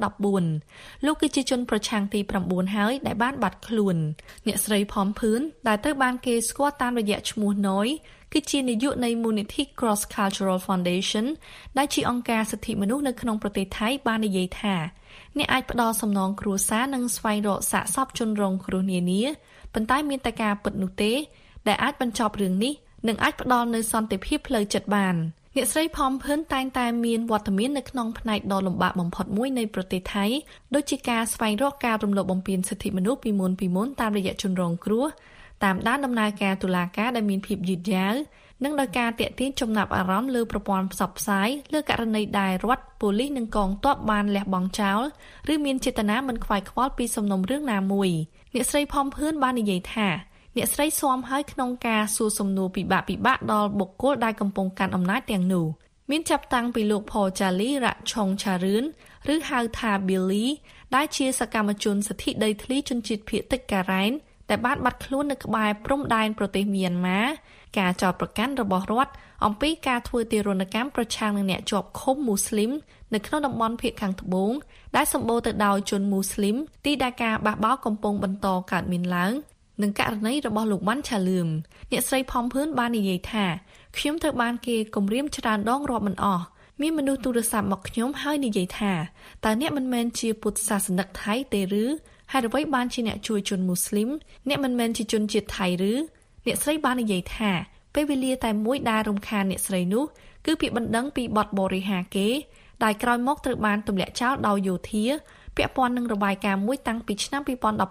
2014លោកគឺជាជនប្រឆាំងទី9ហើយដែលបានបាត់ខ្លួនអ្នកស្រីផំភឿនដែលត្រូវបានគេស្គាល់តាមរយៈឈ្មោះណយគឺជានាយកនៃមូលនិធិ Cross Cultural Foundation ដែលជាអង្គការសិទ្ធិមនុស្សនៅក្នុងប្រទេសថៃបាននិយាយថាអ្នកអាចផ្ដល់សំណងគ្រួសារនិងស្វែងរកសាកសពជនរងគ្រោះនានាប៉ុន្តែមានតែការពិតនោះទេដែលអាចបញ្ចប់រឿងនេះនិងអាចផ្ដល់នូវសន្តិភាពផ្លូវចិត្តបានអ្នកស្រីផំភឿនតែងតែមានវត្តមាននៅក្នុងផ្នែកដ៏លំបាកបំផុតមួយនៃប្រទេសថៃដូចជាការស្វែងរកការរំលោភបំពានសិទ្ធិមនុស្សពីមុនតាមរយៈជនរងគ្រោះតាមដានដំណើរការតុលាការដែលមានភាពយឺតយ៉ាវនិងដោយការទាក់ទាញចំណាប់អារម្មណ៍លើប្រព័ន្ធផ្សព្វផ្សាយលើករណីដែលរដ្ឋប៉ូលីសនិងកងទ័ពបានលះបង់ចោលឬមានចេតនាមិនខ្វាយខ្វល់ពីសំណុំរឿងណាមួយអ្នកស្រីផំភឿនបាននិយាយថាអ្នកស្រីស៊ាំហើយក្នុងការសួរសំណួរពិបាកដល់បុគ្គលដែលកំពុងកាន់អំណាចទាំងនោះមានចាប់តាំងពីលោកផូចាលីរ៉ាឆុងឆារឿនឬហៅថា Billy ដែលជាសកម្មជនសិទ្ធិដីធ្លីជនជាតិភាគតិចការ៉ែនដែលបានបាត់ខ្លួននៅក្បែរព្រំដែនប្រទេសមីយ៉ាន់ម៉ាការចោទប្រកាន់របស់រដ្ឋអំពីការធ្វើទារុណកម្មប្រឆាំងនឹងអ្នកជាប់ឃុំមូស្លីមនៅក្នុងតំបន់ភាគខាងត្បូងដែលសម្បូរទៅដោយជនមូស្លីមទីដែលការបះបោរកំពុងបន្តកើតមានឡើងនឹងករណីរបស់លោកវ៉ាន់ឆាលឿមអ្នកស្រីផំភឿនបាននិយាយថាខ្ញុំត្រូវបានគេគំរាមច្រើនដងរាប់មិនអស់មានមនុស្សទូរស័ព្ទមកខ្ញុំហើយនិយាយថាតើអ្នកមិនមែនជាពុទ្ធសាសនិកថៃទេឬហើយអ្វីបានជាអ្នកជួយជនមូស្លីមអ្នកមិនមែនជាជនជាតិថៃឬអ្នកស្រីបាននិយាយថាពេលវេលាតែមួយដែលរំខានអ្នកស្រីនោះគឺពាក្យបណ្ដឹងពីបទបរិហាគេដែលក្រោយមកត្រូវបានទម្លាក់ចោលដោយយោធាពាក់ព័ន្ធនឹងរបាយការណ៍មួយតាំងពីឆ្នាំ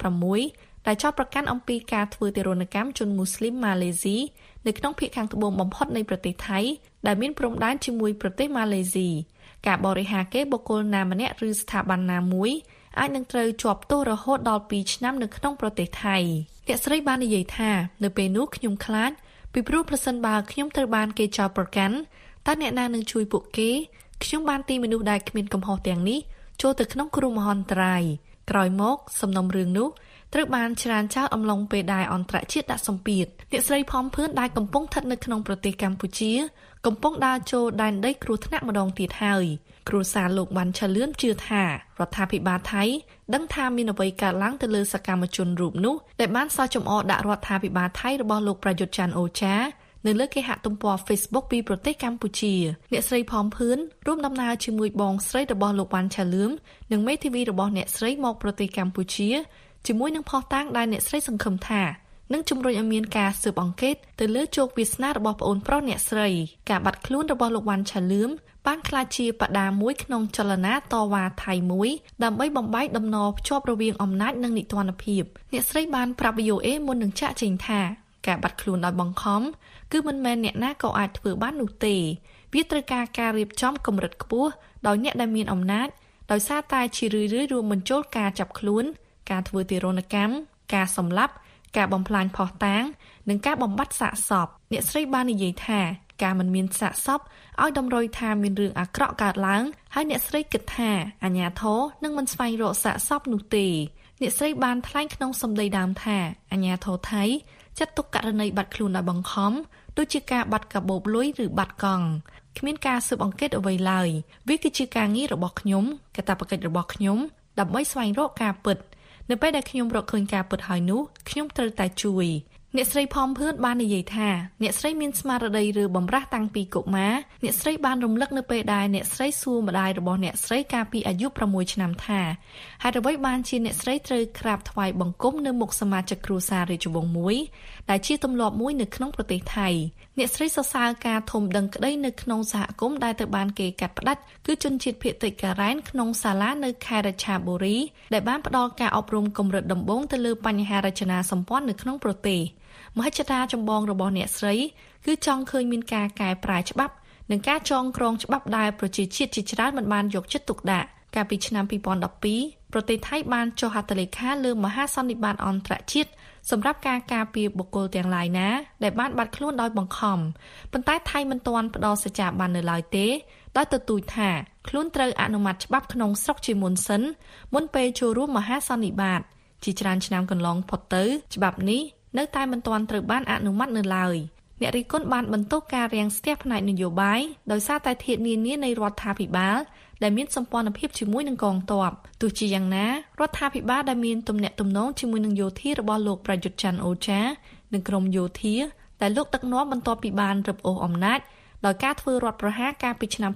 2016ដែលចោទប្រកាន់អំពីការធ្វើទារុណកម្មជនមូស្លីមម៉ាឡេស៊ីនៅក្នុងភាគខាងត្បូងបំផុតនៃប្រទេសថៃដែលមានព្រំដែនជាមួយប្រទេសម៉ាឡេស៊ីការបរិហាគេបុគ្គលណាម្នាក់ឬស្ថាប័នណាមួយអាចនឹងត្រូវជាប់ទោសរហូតដល់2ឆ្នាំនៅក្នុងប្រទេសថៃអ្នកស្រីបាននិយាយថានៅពេលនោះខ្ញុំខ្លាចពីព្រោះប្រសិនបើខ្ញុំត្រូវបានគេចោទប្រកាន់តើអ្នកណានឹងជួយពួកគេខ្ញុំបានទីមនុស្សដែលគ្មានកំហុសទាំងនេះចូលទៅក្នុងគ្រោះមហន្តរាយក្រោយមកសំណុំរឿងនោះត្រូវបានច្រានចោលអំឡុងពេលដែលអន្តរជាតិដាក់សម្ពាធអ្នកស្រីផំភឿនដែលកំពុងស្ថិតនៅក្នុងប្រទេសកម្ពុជាកំពុងដើរចូលដែនដីគ្រោះថ្នាក់ម្ដងទៀតហើយគ្រួសារលោកបានឆលឿនជឿថារដ្ឋាភិបាលថៃដឹងថាមានអ្វីកើតឡើងទៅលើសកម្មជនរូបនោះដែលបានសោះចំអកដាក់រដ្ឋាភិបាលថៃរបស់លោកប្រយុទ្ធច័ន្ទអូចានៅលើគេហទំព័រ Facebook ពីប្រទេសកម្ពុជាអ្នកស្រីផំភឿនរួមដំណើរជាមួយបងស្រីរបស់លោកវ៉ាន់ឆាលឿមនិងមេធាវីរបស់អ្នកស្រីមកប្រទេសកម្ពុជាជាមួយនឹងផុសតាងដែលអ្នកស្រីសង្ឃឹមថានឹងជំរុញឲ្យមានការស៊ើបអង្កេតទៅលើជោគវាសនារបស់ប្អូនប្រុសអ្នកស្រីការបាត់ខ្លួនរបស់លោកវ៉ាន់ឆាលឿមបានក្លាយជាបដាមួយក្នុងចលនាតវ៉ាថៃមួយដើម្បីបំបែកដំណរភ្ជាប់រវាងអំណាចនិងនីតិរដ្ឋភាពអ្នកស្រីបានប្រាប់ VOA មុននឹងចាក់ចេញថាការបាត់ខ្លួនដោយបង្ខំគឺមិនមែនអ្នកណាក៏អាចធ្វើបាននោះទេវាត្រូវការរៀបចំកម្រិតខ្ពស់ដោយអ្នកដែលមានអំណាចដោយសារតែជារឿយៗរួមបញ្ចូលការចាប់ខ្លួនការធ្វើទារុណកម្មការសម្លាប់ការបំផ្លាញភស្តុតាងនិងការបំបត្តិសាកសពអ្នកស្រីបាននិយាយថាការមិនមានសាកសពឲ្យតម្រុយថាមានរឿងអាក្រក់កើតឡើងហើយអ្នកស្រីគិតថាអាជ្ញាធរនឹងមិនស្វែងរកសាកសពនោះទេអ្នកស្រីបានថ្លែងក្នុងសម្ដីដើមថាអាជ្ញាធរថៃចាត់ទុកករណីបាត់ខ្លួនដោយបង្ខំដូចជាការបាត់កាបូបលុយឬបាត់កង់គ្មានការស៊ើបអង្កេតអ្វីឡើយវាគឺជាការងាររបស់ខ្ញុំកាតព្វកិច្ចរបស់ខ្ញុំដើម្បីស្វែងរកការពិតនៅពេលដែលខ្ញុំរកឃើញការពិតហើយនោះខ្ញុំត្រូវតែជួយអ្នកស្រីផំភឿនបាននិយាយថាអ្នកស្រីមានស្មារតីឬបំរាស់តាំងពីកុមារអ្នកស្រីបានរំលឹកនៅពេលដែលអ្នកស្រីសួរម្ដាយរបស់អ្នកស្រីកាលពីអាយុ6ឆ្នាំថាហេតុអ្វីបានជាអ្នកស្រីត្រូវក្រាបថ្វាយបង្គំនៅមុខសមាជិកគ្រួសាររាជវង្សមួយដែលជាទម្លាប់មួយនៅក្នុងប្រទេសថៃអ្នកស្រីសរសើរការធំដឹងក្តីនៅក្នុងសហគមន៍ដែលត្រូវបានគេកាត់ផ្តាច់គឺជនជាតិភាគតិចការ៉ែនក្នុងសាលានៅខេត្តរឆាបូរីដែលបានផ្ដល់ការអប់រំកម្រិតដំបូងទៅលើបញ្ហារចនាសម្ព័ន្ធនៅក្នុងប្រទេសមហិច្ឆតាចម្បងរបស់អ្នកស្រីគឺចង់ឃើញមានការកែប្រែច្បាប់និងការចងក្រងច្បាប់ដែលប្រជាជាតិជាច្រើនមិនបានយកចិត្តទុកដាក់កាលពីឆ្នាំ2012ប្រទេសថៃបានចុះហត្ថលេខាលើមហាសន្និបាតអន្តរជាតិសម្រាប់ការការពារបុគ្គលទាំងឡាយណាដែលបានបាត់ខ្លួនដោយបង្ខំប៉ុន្តែថៃមិនទាន់ផ្ដល់សច្ចាប័ននៅឡើយទេដោយទទូចថាខ្លួនត្រូវអនុម័តច្បាប់ក្នុងស្រុកជាមុនសិនមុនពេលចូលរួមមហាសន្និបាតជាច្រើនឆ្នាំកន្លងផុតទៅច្បាប់នេះនៅតែមិនទាន់ត្រូវបានអនុម័តនៅឡើយអ្នករិះគន់បានបន្ទោសការរាំងស្ទះផ្នែកនយោបាយដោយសារតែធាតុនានានៃរដ្ឋាភិបាលដែលមានសម្ព័ន្ធភាពជាមួយនឹងកងទ័ពទោះជាយ៉ាងណារដ្ឋាភិបាលដែលមានទំនាក់ទំនងជាមួយនឹងយោធារបស់លោកប្រយុទ្ធច័ន្ទអូចានិងក្រុមយោធាដែលលោកដឹកនាំបន្ទាប់ពីបានរឹបអូសអំណាចដោយការធ្វើរដ្ឋប្រហារកាលពីឆ្នាំ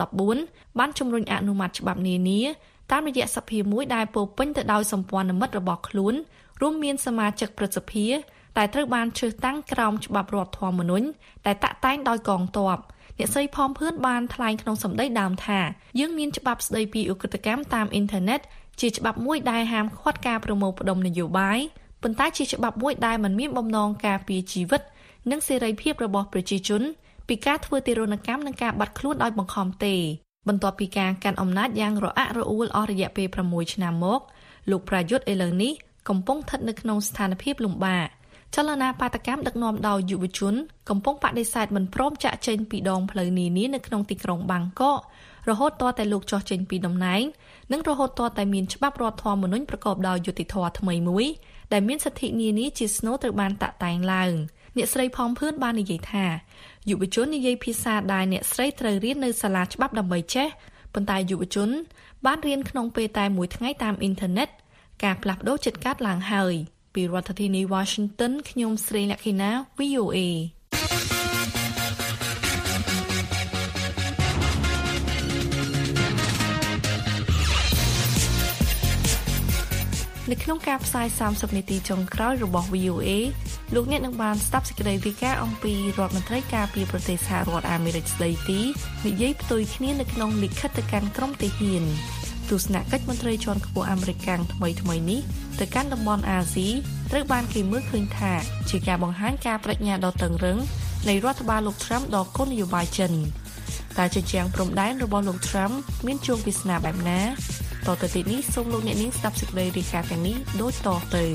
2014បានជំរុញអនុម័តច្បាប់នានាតាមរយៈសភាមួយដែលពោពេញទៅដោយសម្ព័ន្ធមិត្តរបស់ខ្លួនរួមមានសមាជិកព្រឹទ្ធសភាដែលត្រូវបានជ្រើសតាំងក្រោមច្បាប់រដ្ឋធម្មនុញ្ញដែលតាក់តែងដោយកងទ័ពអ្នកស្រីផំភឿនបានថ្លែងក្នុងសម្ដីដើមថាយើងមានច្បាប់ស្តីពីឧក្រិដ្ឋកម្មតាមអ៊ីនធឺណិតជាច្បាប់មួយដែលហាមឃាត់ការប្រមូលផ្ដុំនយោបាយប៉ុន្តែជាច្បាប់មួយដែលមិនមានបំណងការពារជីវិតនិងសេរីភាពរបស់ប្រជាជនពីការធ្វើទារុណកម្មនិងការបាត់ខ្លួនដោយបង្ខំទេបន្ទាប់ពីការកាន់អំណាចយ៉ាងរអាក់រអួលអស់រយៈពេល6ឆ្នាំមកលោកប្រយុទ្ធឥឡូវនេះកំពុងស្ថិតនៅក្នុងស្ថានភាពលំបាកចលនាបាតកម្មដឹកនាំដោយយុវជនកំពុងបដិសេធមិនព្រមចាក់ចេញពីដងផ្លូវនានានៅក្នុងទីក្រុងបាងកករហូតទាល់តែលោកចុះចេញពីតំណែងនិងរហូតទាល់តែមានច្បាប់រដ្ឋធម្មនុញ្ញប្រកបដោយយុត្តិធម៌ថ្មីមួយដែលមានសិទ្ធិនានាជាស្នូលត្រូវបានតាក់តែងឡើងអ្នកស្រីផំភឿនបាននិយាយថាយុវជននិយាយភាសាដែលអ្នកស្រីត្រូវរៀននៅសាលាច្បាប់ដើម្បីចេះប៉ុន្តែយុវជនបានរៀនក្នុងពេលតែមួយថ្ងៃតាមអ៊ីនធឺណិតការផ្លាស់ប្ដូរចិត្តកាត់ឡើងហើយពីរដ្ឋធានី Washington ខ្ញុំស្រីលក្ខិណា VOA នៅក្នុងការផ្សាយ30នាទីចុងក្រោយរបស់ VOA លោកអ្នកនឹងបានស្ដាប់សេចក្តីរាយការណ៍អំពីរដ្ឋមន្ត្រីការពារប្រទេសសហរដ្ឋអាមេរិកស្ដីទីនិយាយផ្ទុយគ្នានៅក្នុងលិខិតទៅកាន់ក្រុមទាហានទស្សនកិច្ចមន្ត្រីជាន់ខ្ពស់អាមេរិកថ្មីនេះទៅកាន់តំបន់អាស៊ីត្រូវបានគេមើលឃើញថាជាការបង្ហាញការប្រាជ្ញាដ៏តឹងរ៉ឹងនៃរដ្ឋបាលលោក Trump ដល់គោលនយោបាយចិនតែជញ្ជាំងព្រំដែនរបស់លោក Trump មានជោគវាសនាបែបណាតទៅទីនេះសូមលោកអ្នកនាងស្ដាប់សេចក្តីរាយការណ៍ទាំងនេះដូចតទៅ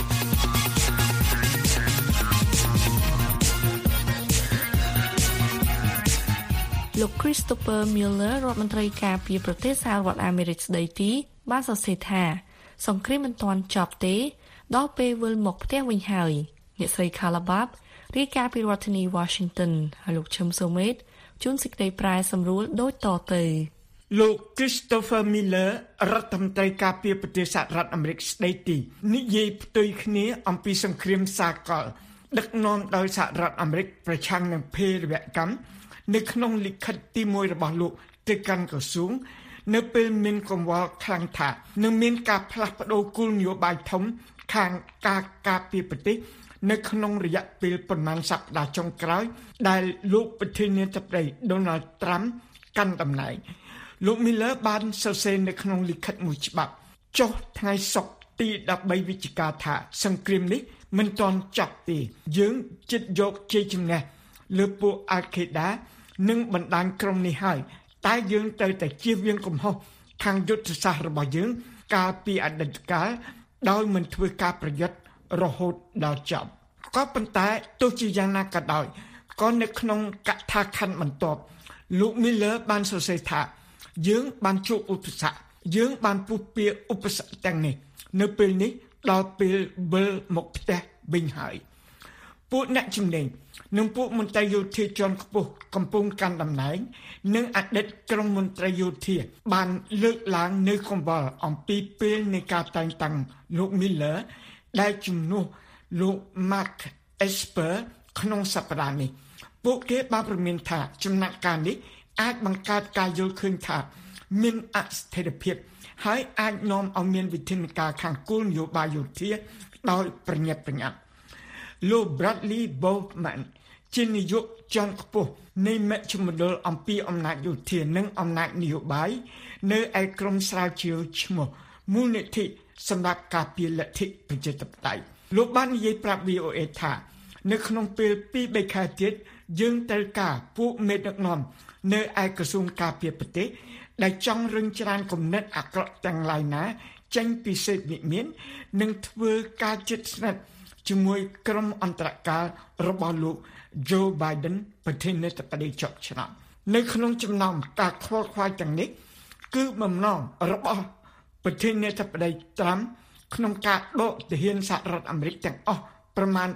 លោក Christopher Miller រដ្ឋមន្ត្រីការពារប្រទេសសហរដ្ឋអាមេរិកស្ដីទីបានសរសេរថាសង្គ្រាមមិនទាន់ចប់ទេដល់ពេលវិលមកផ្ទះវិញហើយអ្នកស្រី Carla Babb រាយការណ៍ពីរដ្ឋធានី Washington ហើយលោកឈឹមសូមេតជួនសេចក្តីប្រែសម្រួលដូចតទៅលោក Christopher Miller រដ្ឋមន្ត្រីការពារប្រទេសសហរដ្ឋអាមេរិកស្ដីទីនិយាយផ្ទុយគ្នាអំពីសង្គ្រាមសាកលដឹកនាំដោយសហរដ្ឋអាមេរិកប្រឆាំងនឹងភេរវកម្មនៅក្នុងលិខិតទី1របស់លោកទៅកាន់ក្រសួងនៅពេលមានកង្វល់ខ្លាំងថានឹងមានការផ្លាស់ប្តូរគោលនយោបាយធំខាងការការពារប្រទេសនៅក្នុងរយៈពេលប្រមាណសប្តាហ៍ចុងក្រោយដែលលោកប្រធានាធិបតី Donald Trump កាន់តំណែងលោក Miller បានសរសេរនៅក្នុងលិខិតមួយច្បាប់ចុះថ្ងៃសុក្រទី13វិច្ឆិកាថាសង្គ្រាមនេះមិនទាន់ចប់ទេយើងជិតយកជ័យជំនះលើពួក Al-Qaeda និងបណ្ដាញក្រុមនេះហើយតែយើងត្រូវតែជៀសវាងកំហុសខាងយុទ្ធសាស្ត្ររបស់យើងកាលពីអតីតកាលដោយមិនធ្វើការប្រយុទ្ធរហូតដល់ចប់ក៏ប៉ុន្តែទោះជាយ៉ាងណាក៏ដោយក៏នៅក្នុងកថាខណ្ឌបន្ទាប់លោក Miller បានសរសេរថាយើងបានជួបឧបសគ្គយើងបានពុះពៀឧបសគ្គទាំងនេះនៅពេលនេះដល់ពេលវិលមកផ្ទះវិញហើយពួកអ្នកជំនាញនិងពួកមន្ត្រីយោធាជាន់ខ្ពស់កំពុងកាន់តំណែងនិងអតីតក្រុមមន្ត្រីយោធាបានលើកឡើងនៅកង្វល់អំពីពេលនៃការតែងតាំងលោក Miller ដែលជំនួសលោក Mark Esper ក្នុងសប្តាហ៍នេះពួកគេបានប្រមានថាចំណាត់ការនេះអាចបង្កើតការយល់ឃើញថាមានអស្ថិរភាពហើយអាចនាំឲ្យមានវិធានការខាងគោលនយោបាយយោធាដោយប្រញាប់ប្រញាល់លោក Bradley Bowman ជានាយកជាន់ខ្ពស់នៃមជ្ឈមណ្ឌលអំពីអំណាចយោធានិងអំណាចនយោបាយនៅឯក្រុមស្រាវជ្រាវឈ្មោះមូលនិធិសម្រាប់ការពារលទ្ធិប្រជាធិបតេយ្យលោកបាននិយាយប្រាប់ VOA ថានៅក្នុងពេល 2-3 ខែទៀតយើងត្រូវការពួកមេដឹកនាំនៅឯក្រសួងការពារប្រទេសដែលចង់រឹងច្រានគំនិតអាក្រក់ទាំងឡាយណាចេញពីសេតវិមាននិងធ្វើការជិតស្និទ្ធជាមួយក្រុមអន្តរការរបស់លោក Joe Biden ប្រធានាធិបតីជាប់ឆ្នាំនៅក្នុងចំណោមការខ្វល់ខ្វាយទាំងនេះគឺបំណងរបស់ប្រធានាធិបតី Trump ក្នុងការដកទាហានសហរដ្ឋអាមេរិកទាំងអស់ប្រមាណ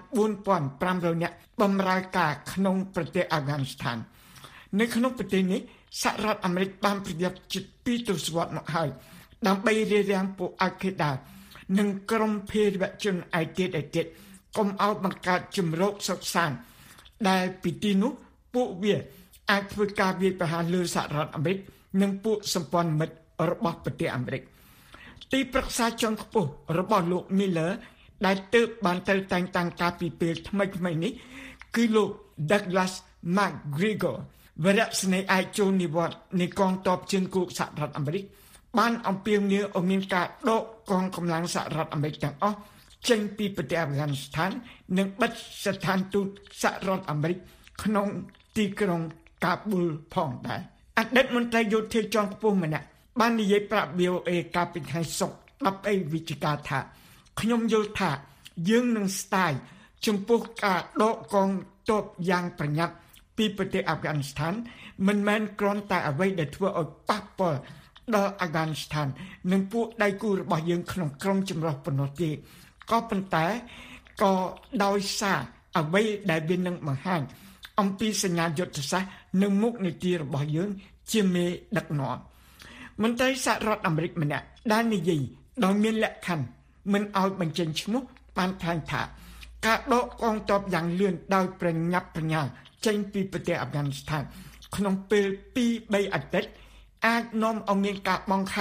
4,500 នាក់បម្រើការក្នុងប្រទេសអាហ្វហ្គានីស្ថាននៅក្នុងប្រទេសនេះសហរដ្ឋអាមេរិកបានប្រយុទ្ធជិត2ទសវត្សរ៍មកហើយដើម្បីរារាំងពួក Al-Qaeda និងក្រុមភេរវជនឯទៀតកុំឲ្យបង្កើតជំរកសុខសាន្តដែលពីទីនោះពួកវាអាចធ្វើការវាយប្រហារលើសហរដ្ឋអាមេរិកនិងពួកសម្ព័ន្ធមិត្តរបស់ប្រទេសអាមេរិកទីប្រឹក្សាជាន់ខ្ពស់របស់លោក Miller ដែលទើបបានទៅតែងតាំងការពីពេលថ្មីនេះគឺលោក Douglas McGregor វរៈស្នេហ៍ឯកចូលនិវត្តន៍នៃកងទ័ពជើងគោកសហរដ្ឋអាមេរិកបានអំពាវនាវឲ្យមានការដកកងកម្លាំងសហរដ្ឋអាមេរិកទាំងអស់ចេញពីប្រទេសអាហ្វហ្គានីស្ថាននិងបិទស្ថានទូតសហរដ្ឋអាមេរិកក្នុងទីក្រុងកាប៊ូលផងដែរអតីតមន្ត្រីយោធាជាន់ខ្ពស់ម្នាក់បាននិយាយប្រាប់ VOA កាលពីថ្ងៃសុក្រ13វិច្ឆិកាថាខ្ញុំយល់ថាយើងនឹងស្ដាយចំពោះការដកកងទ័ពយ៉ាងប្រញាប់ពីប្រទេសអាហ្វហ្គានីស្ថានមិនមែនគ្រាន់តែអ្វីដែលធ្វើឲ្យប៉ះពាល់ដល់អាហ្វហ្គានីស្ថាននិងពួកដៃគូរបស់យើងក្នុងក្រុមចម្រុះប៉ុណ្ណោះទេក៏ប៉ុន្តែក៏ដោយសារអ្វីដែលវានឹងបង្ហាញអំពីសញ្ញាយុទ្ធសាស្ត្រនិងមុខនីតិរបស់យើងជាមេដឹកនាំមន្ត្រីសហរដ្ឋអាមេរិកម្នាក់ដែលនិយាយដោយមានលក្ខខណ្ឌមិនឲ្យបញ្ចេញឈ្មោះបានថ្លែងថាការដកកងទ័ពយ៉ាងលឿនដោយប្រញាប់ប្រញាល់ចេញពីប្រទេសអាហ្វហ្គានីស្ថានក្នុងពេល 2-3 អាទិត្យអាចនាំឲ្យមានការបង់ខាត់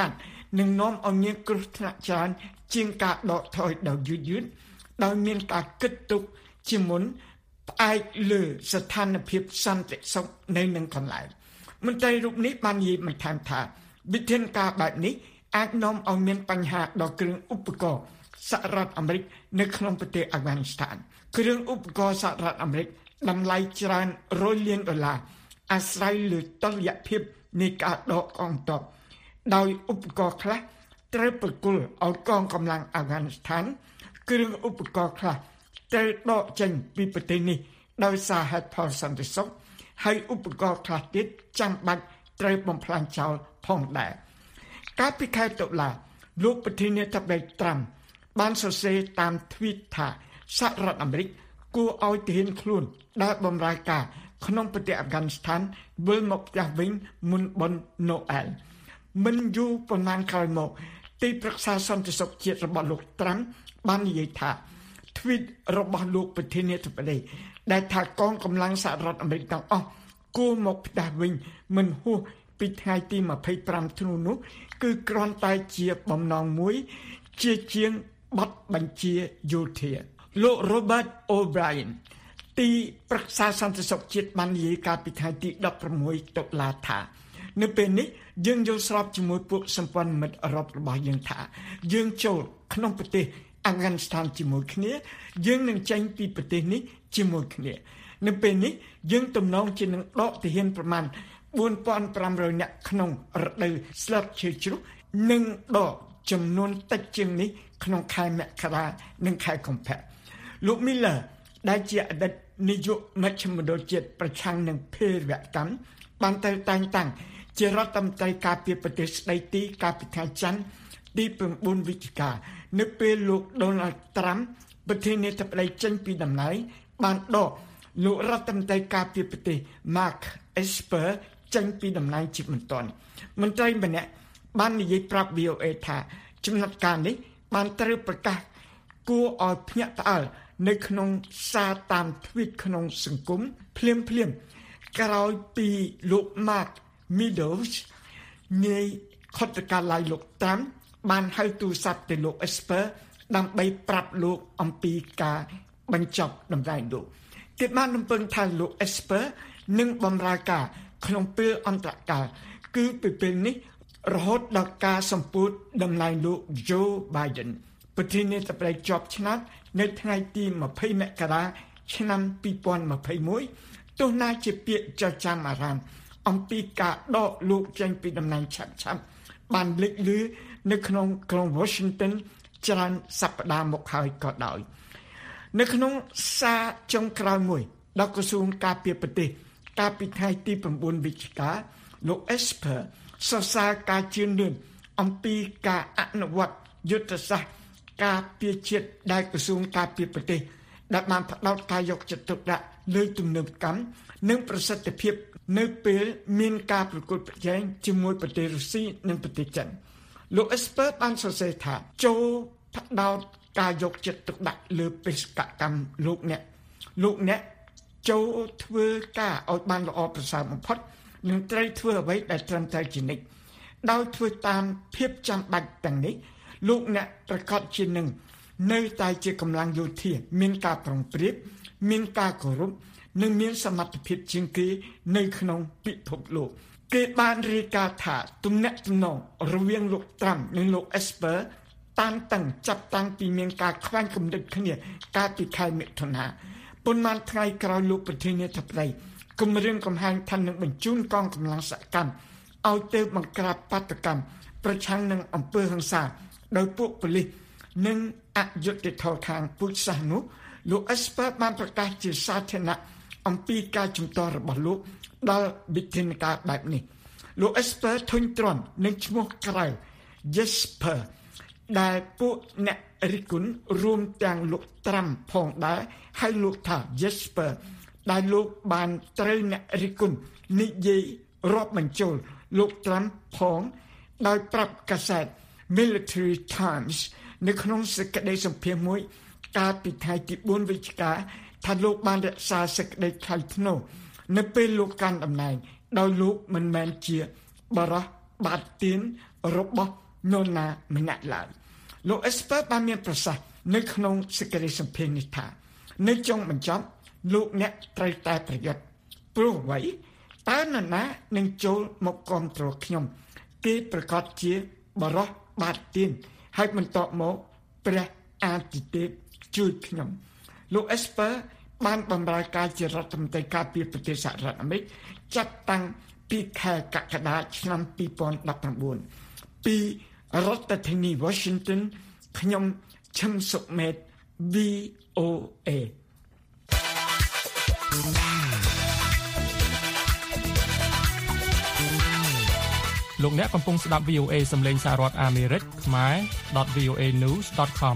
នឹងនាំឲ្យមានគ្រោះថ្នាក់ច្រើនជាងការដកថយដោយយឺតដោយមានការគិតទុកជាមុនផ្អែកលើស្ថានភាពសន្តិសុខនៅនឹងកន្លែងមន្ត្រីរូបនេះបាននិយាយបន្ថែមថាវិធានការបែបនេះអាចនាំឲ្យមានបញ្ហាដល់គ្រឿងឧបករណ៍សហរដ្ឋអាមេរិកនៅក្នុងប្រទេសអាហ្វហ្គានីស្ថានគ្រឿងឧបករណ៍សហរដ្ឋអាមេរិកតម្លៃច្រើន100លានដុល្លារអាស្រ័យលើតុល្យភាពនៃការដកកងទ័ពដោយឧបករណ៍ខ្លះត្រូវប្រគល់ឲ្យកងកម្លាំងអាហ្វហ្គានីស្ថានគ្រឿងឧបករណ៍ខ្លះត្រូវដកចេញពីប្រទេសនេះដោយសារហេតុផលសន្តិសុខហើយឧបករណ៍ខ្លះទៀតចាំបាច់ត្រូវបំផ្លាញចោលផងដែរកាលពីខែតុលាលោកប្រធានាធិបតីត្រាំបានសរសេរតាមទ្វីតថាសហរដ្ឋអាមេរិកគួរឲ្យទាហានខ្លួនដែលបម្រើការក្នុងប្រទេសអាហ្វហ្គានីស្ថានវិលមកផ្ទះវិញមុនបុណ្យណូអែលមិនយូរប៉ុន្មានក្រោយមកទីប្រឹក្សាសន្តិសុខជាតិរបស់លោកត្រាំបាននិយាយថាទ្វីតរបស់លោកប្រធានាធិបតីដែលថាកងកម្លាំងសហរដ្ឋអាមេរិកទាំងអស់គួរមកផ្ទះវិញមិនហួសពីថ្ងៃទី25ធ្នូនោះគឺគ្រាន់តែជាបំណងមួយជាជាងបទបញ្ជាយោធាលោក Robert O'Brien ទីប្រឹក្សាសន្តិសុខជាតិបាននិយាយកាលពីថ្ងៃទី16តុលាថានៅពេលនេះយើងយល់ស្របជាមួយពួកសម្ព័ន្ធមិត្តអឺរ៉ុបរបស់យើងថាយើងចូលក្នុងប្រទេសអាហ្វហ្គានីស្ថានជាមួយគ្នាយើងនឹងចេញពីប្រទេសនេះជាមួយគ្នានៅពេលនេះយើងទំនងជានឹងដកទាហានប្រមាណ4500នាក់ក្នុងរដូវស្លឹកឈើជ្រុះនិងដកចំនួនតិចជាងនេះក្នុងខែមករានិងខែកុម្ភៈលោក Miller ដែលជាអតីតនាយកមជ្ឈមណ្ឌលជាតិប្រឆាំងនឹងភេរវកម្មបានតែងតាំងជារដ្ឋមន្ត្រីការពារប្រទេសស្ដីទីកាលពីថ្ងៃច័ន្ទទី9វិច្ឆិកានៅពេលលោក Donald Trump ប្រធានាធិបតីចេញពីតំណែងបានដកលោករដ្ឋមន្ត្រីការពារប្រទេស Mark Esper ចេញពីតំណែងជាបន្ទាន់មន្ត្រីម្នាក់បាននិយាយប្រាប់ VOA ថាចំណាត់ការនេះបានត្រូវប្រកាសគួរឲ្យភ្ញាក់ផ្អើលនៅក្នុងសារតាមទ្វីតក្នុងសង្គមភ្លាមក្រោយពីលោក Mark Meadows នាយខុទ្ទកាល័យលោកត្រាំបានហៅទូរស័ព្ទទៅលោក Esper ដើម្បីប្រាប់លោកអំពីការបញ្ចប់តំណែងលោកគេបានរំពឹងថាលោក Esper នឹងបម្រើការក្នុងពេលអន្តរកាលគឺពីពេលនេះរហូតដល់ការសម្ពោធតំណែងលោក Joe Biden ប្រធានាធិបតីជាប់ឆ្នោតនៅថ្ងៃទី20មករាឆ្នាំ2021ទោះណាជាពាក្យចចាមអារ៉ាមអំពីការដកលោកចេញពីតំណែងឆាប់បានលេចលឺនៅក្នុងក្រុង Washington ច្រើនសប្តាហ៍មកហើយក៏ដោយនៅក្នុងសារចុងក្រោយមួយដល់ក្រសួងការពារប្រទេសកាលពីថ្ងៃទី9វិច្ឆិកាលោក Esper សរសើរការជឿនលឿនអំពីការអនុវត្តយុទ្ធសាស្ត្រការពារជាតិដែលក្រសួងការពារប្រទេសដែលបានផ្ដោតការយកចិត្តទុកដាក់លើទំនើបកម្មនិងប្រសិទ្ធភាពនៅពេលមានការប្រកួតប្រជែងជាមួយប្រទេសរុស្ស៊ីនិងប្រទេសចិនលោក Esper បានសរសេរថាចូលផ្ដោតការយកចិត្តទុកដាក់លើបេសកកម្មលោកអ្នកចូលធ្វើការឲ្យបានល្អប្រសើរបំផុតនឹងត្រូវធ្វើអ្វីដែលត្រឹមត្រូវជានិច្ចដោយធ្វើតាមភាពចាំបាច់ទាំងនេះលោកអ្នកប្រកាសជានឹងនៅតែជាកម្លាំងយោធាមានការប្រុងប្រយ័ត្នមានការគោរពនិងមានសមត្ថភាពជាងគេនៅក្នុងពិភពលោកគេបានរាយការណ៍ថាទំនាក់ទំនងរវាងលោកត្រាំនិងលោក Esper តានតឹងចាប់តាំងពីមានការខ្វែងគំនិតគ្នាកាលពីខែមិថុនាប៉ុន្មានថ្ងៃក្រោយលោកប្រធានាធិបតីគម្រាមកំហែងថានឹងបញ្ជូនកងកម្លាំងសកម្មឲ្យទៅបង្ក្រាបបាតុកម្មប្រឆាំងនឹងអំពើហិង្សាដោយពួកប៉ូលីសនិងអយុត្តិធម៌ខាងពូជសាសន៍នោះលោក Esper បានប្រកាសជាសាធារណៈអំពីការជំទាស់របស់លោកដល់វិធានការបែបនេះលោក Esper ធុញទ្រាន់នឹងឈ្មោះក្រៅ Jesper ដែលពួកអ្នករិះគន់រួមទាំងលោកត្រាំផងដែរហើយលោកថា Jesper ដែលលោកបានត្រូវអ្នករិះគន់និយាយរាប់បញ្ចូលលោកត្រាំផងដោយប្រាប់កាសែត Military Times នៅក្នុងសេចក្តីសម្ភាសន៍មួយកាលពីថ្ងៃទី4វិច្ឆិកាថាលោកបានរក្សាសេចក្តីថ្លៃថ្នូរនៅពេលលោកកាន់តំណែងដោយលោកមិនមែនជាបរិះបាតទានរបស់នរណាម្នាក់ឡើយលោក Esper បានមានប្រសាសន៍នៅក្នុងសេចក្តីសម្ភាសន៍នេះថានៅចុងបញ្ចប់លោកអ្នកត្រូវតែប្រយ័ត្នព្រោះអ្វីតើនរណានឹងចូលមកគាំទ្រខ្ញុំគេប្រកាសជាបរិសុទ្ធបាត់ទៀនហើយបន្តមកព្រះអាទិទេពជួយខ្ញុំលោក Esper បានបម្រើការជារដ្ឋមន្ត្រីការពារប្រទេសសហរដ្ឋអាមេរិកចាប់តាំងពីខែកក្កដាឆ្នាំ2019ពីរដ្ឋធានី Washington ខ្ញុំឈឹមសុមេត VOA លោកអ្នកកំពុងស្ដាប់ VOA សំឡេងសហរដ្ឋអាមេរិកខ្មែរ .voanews.com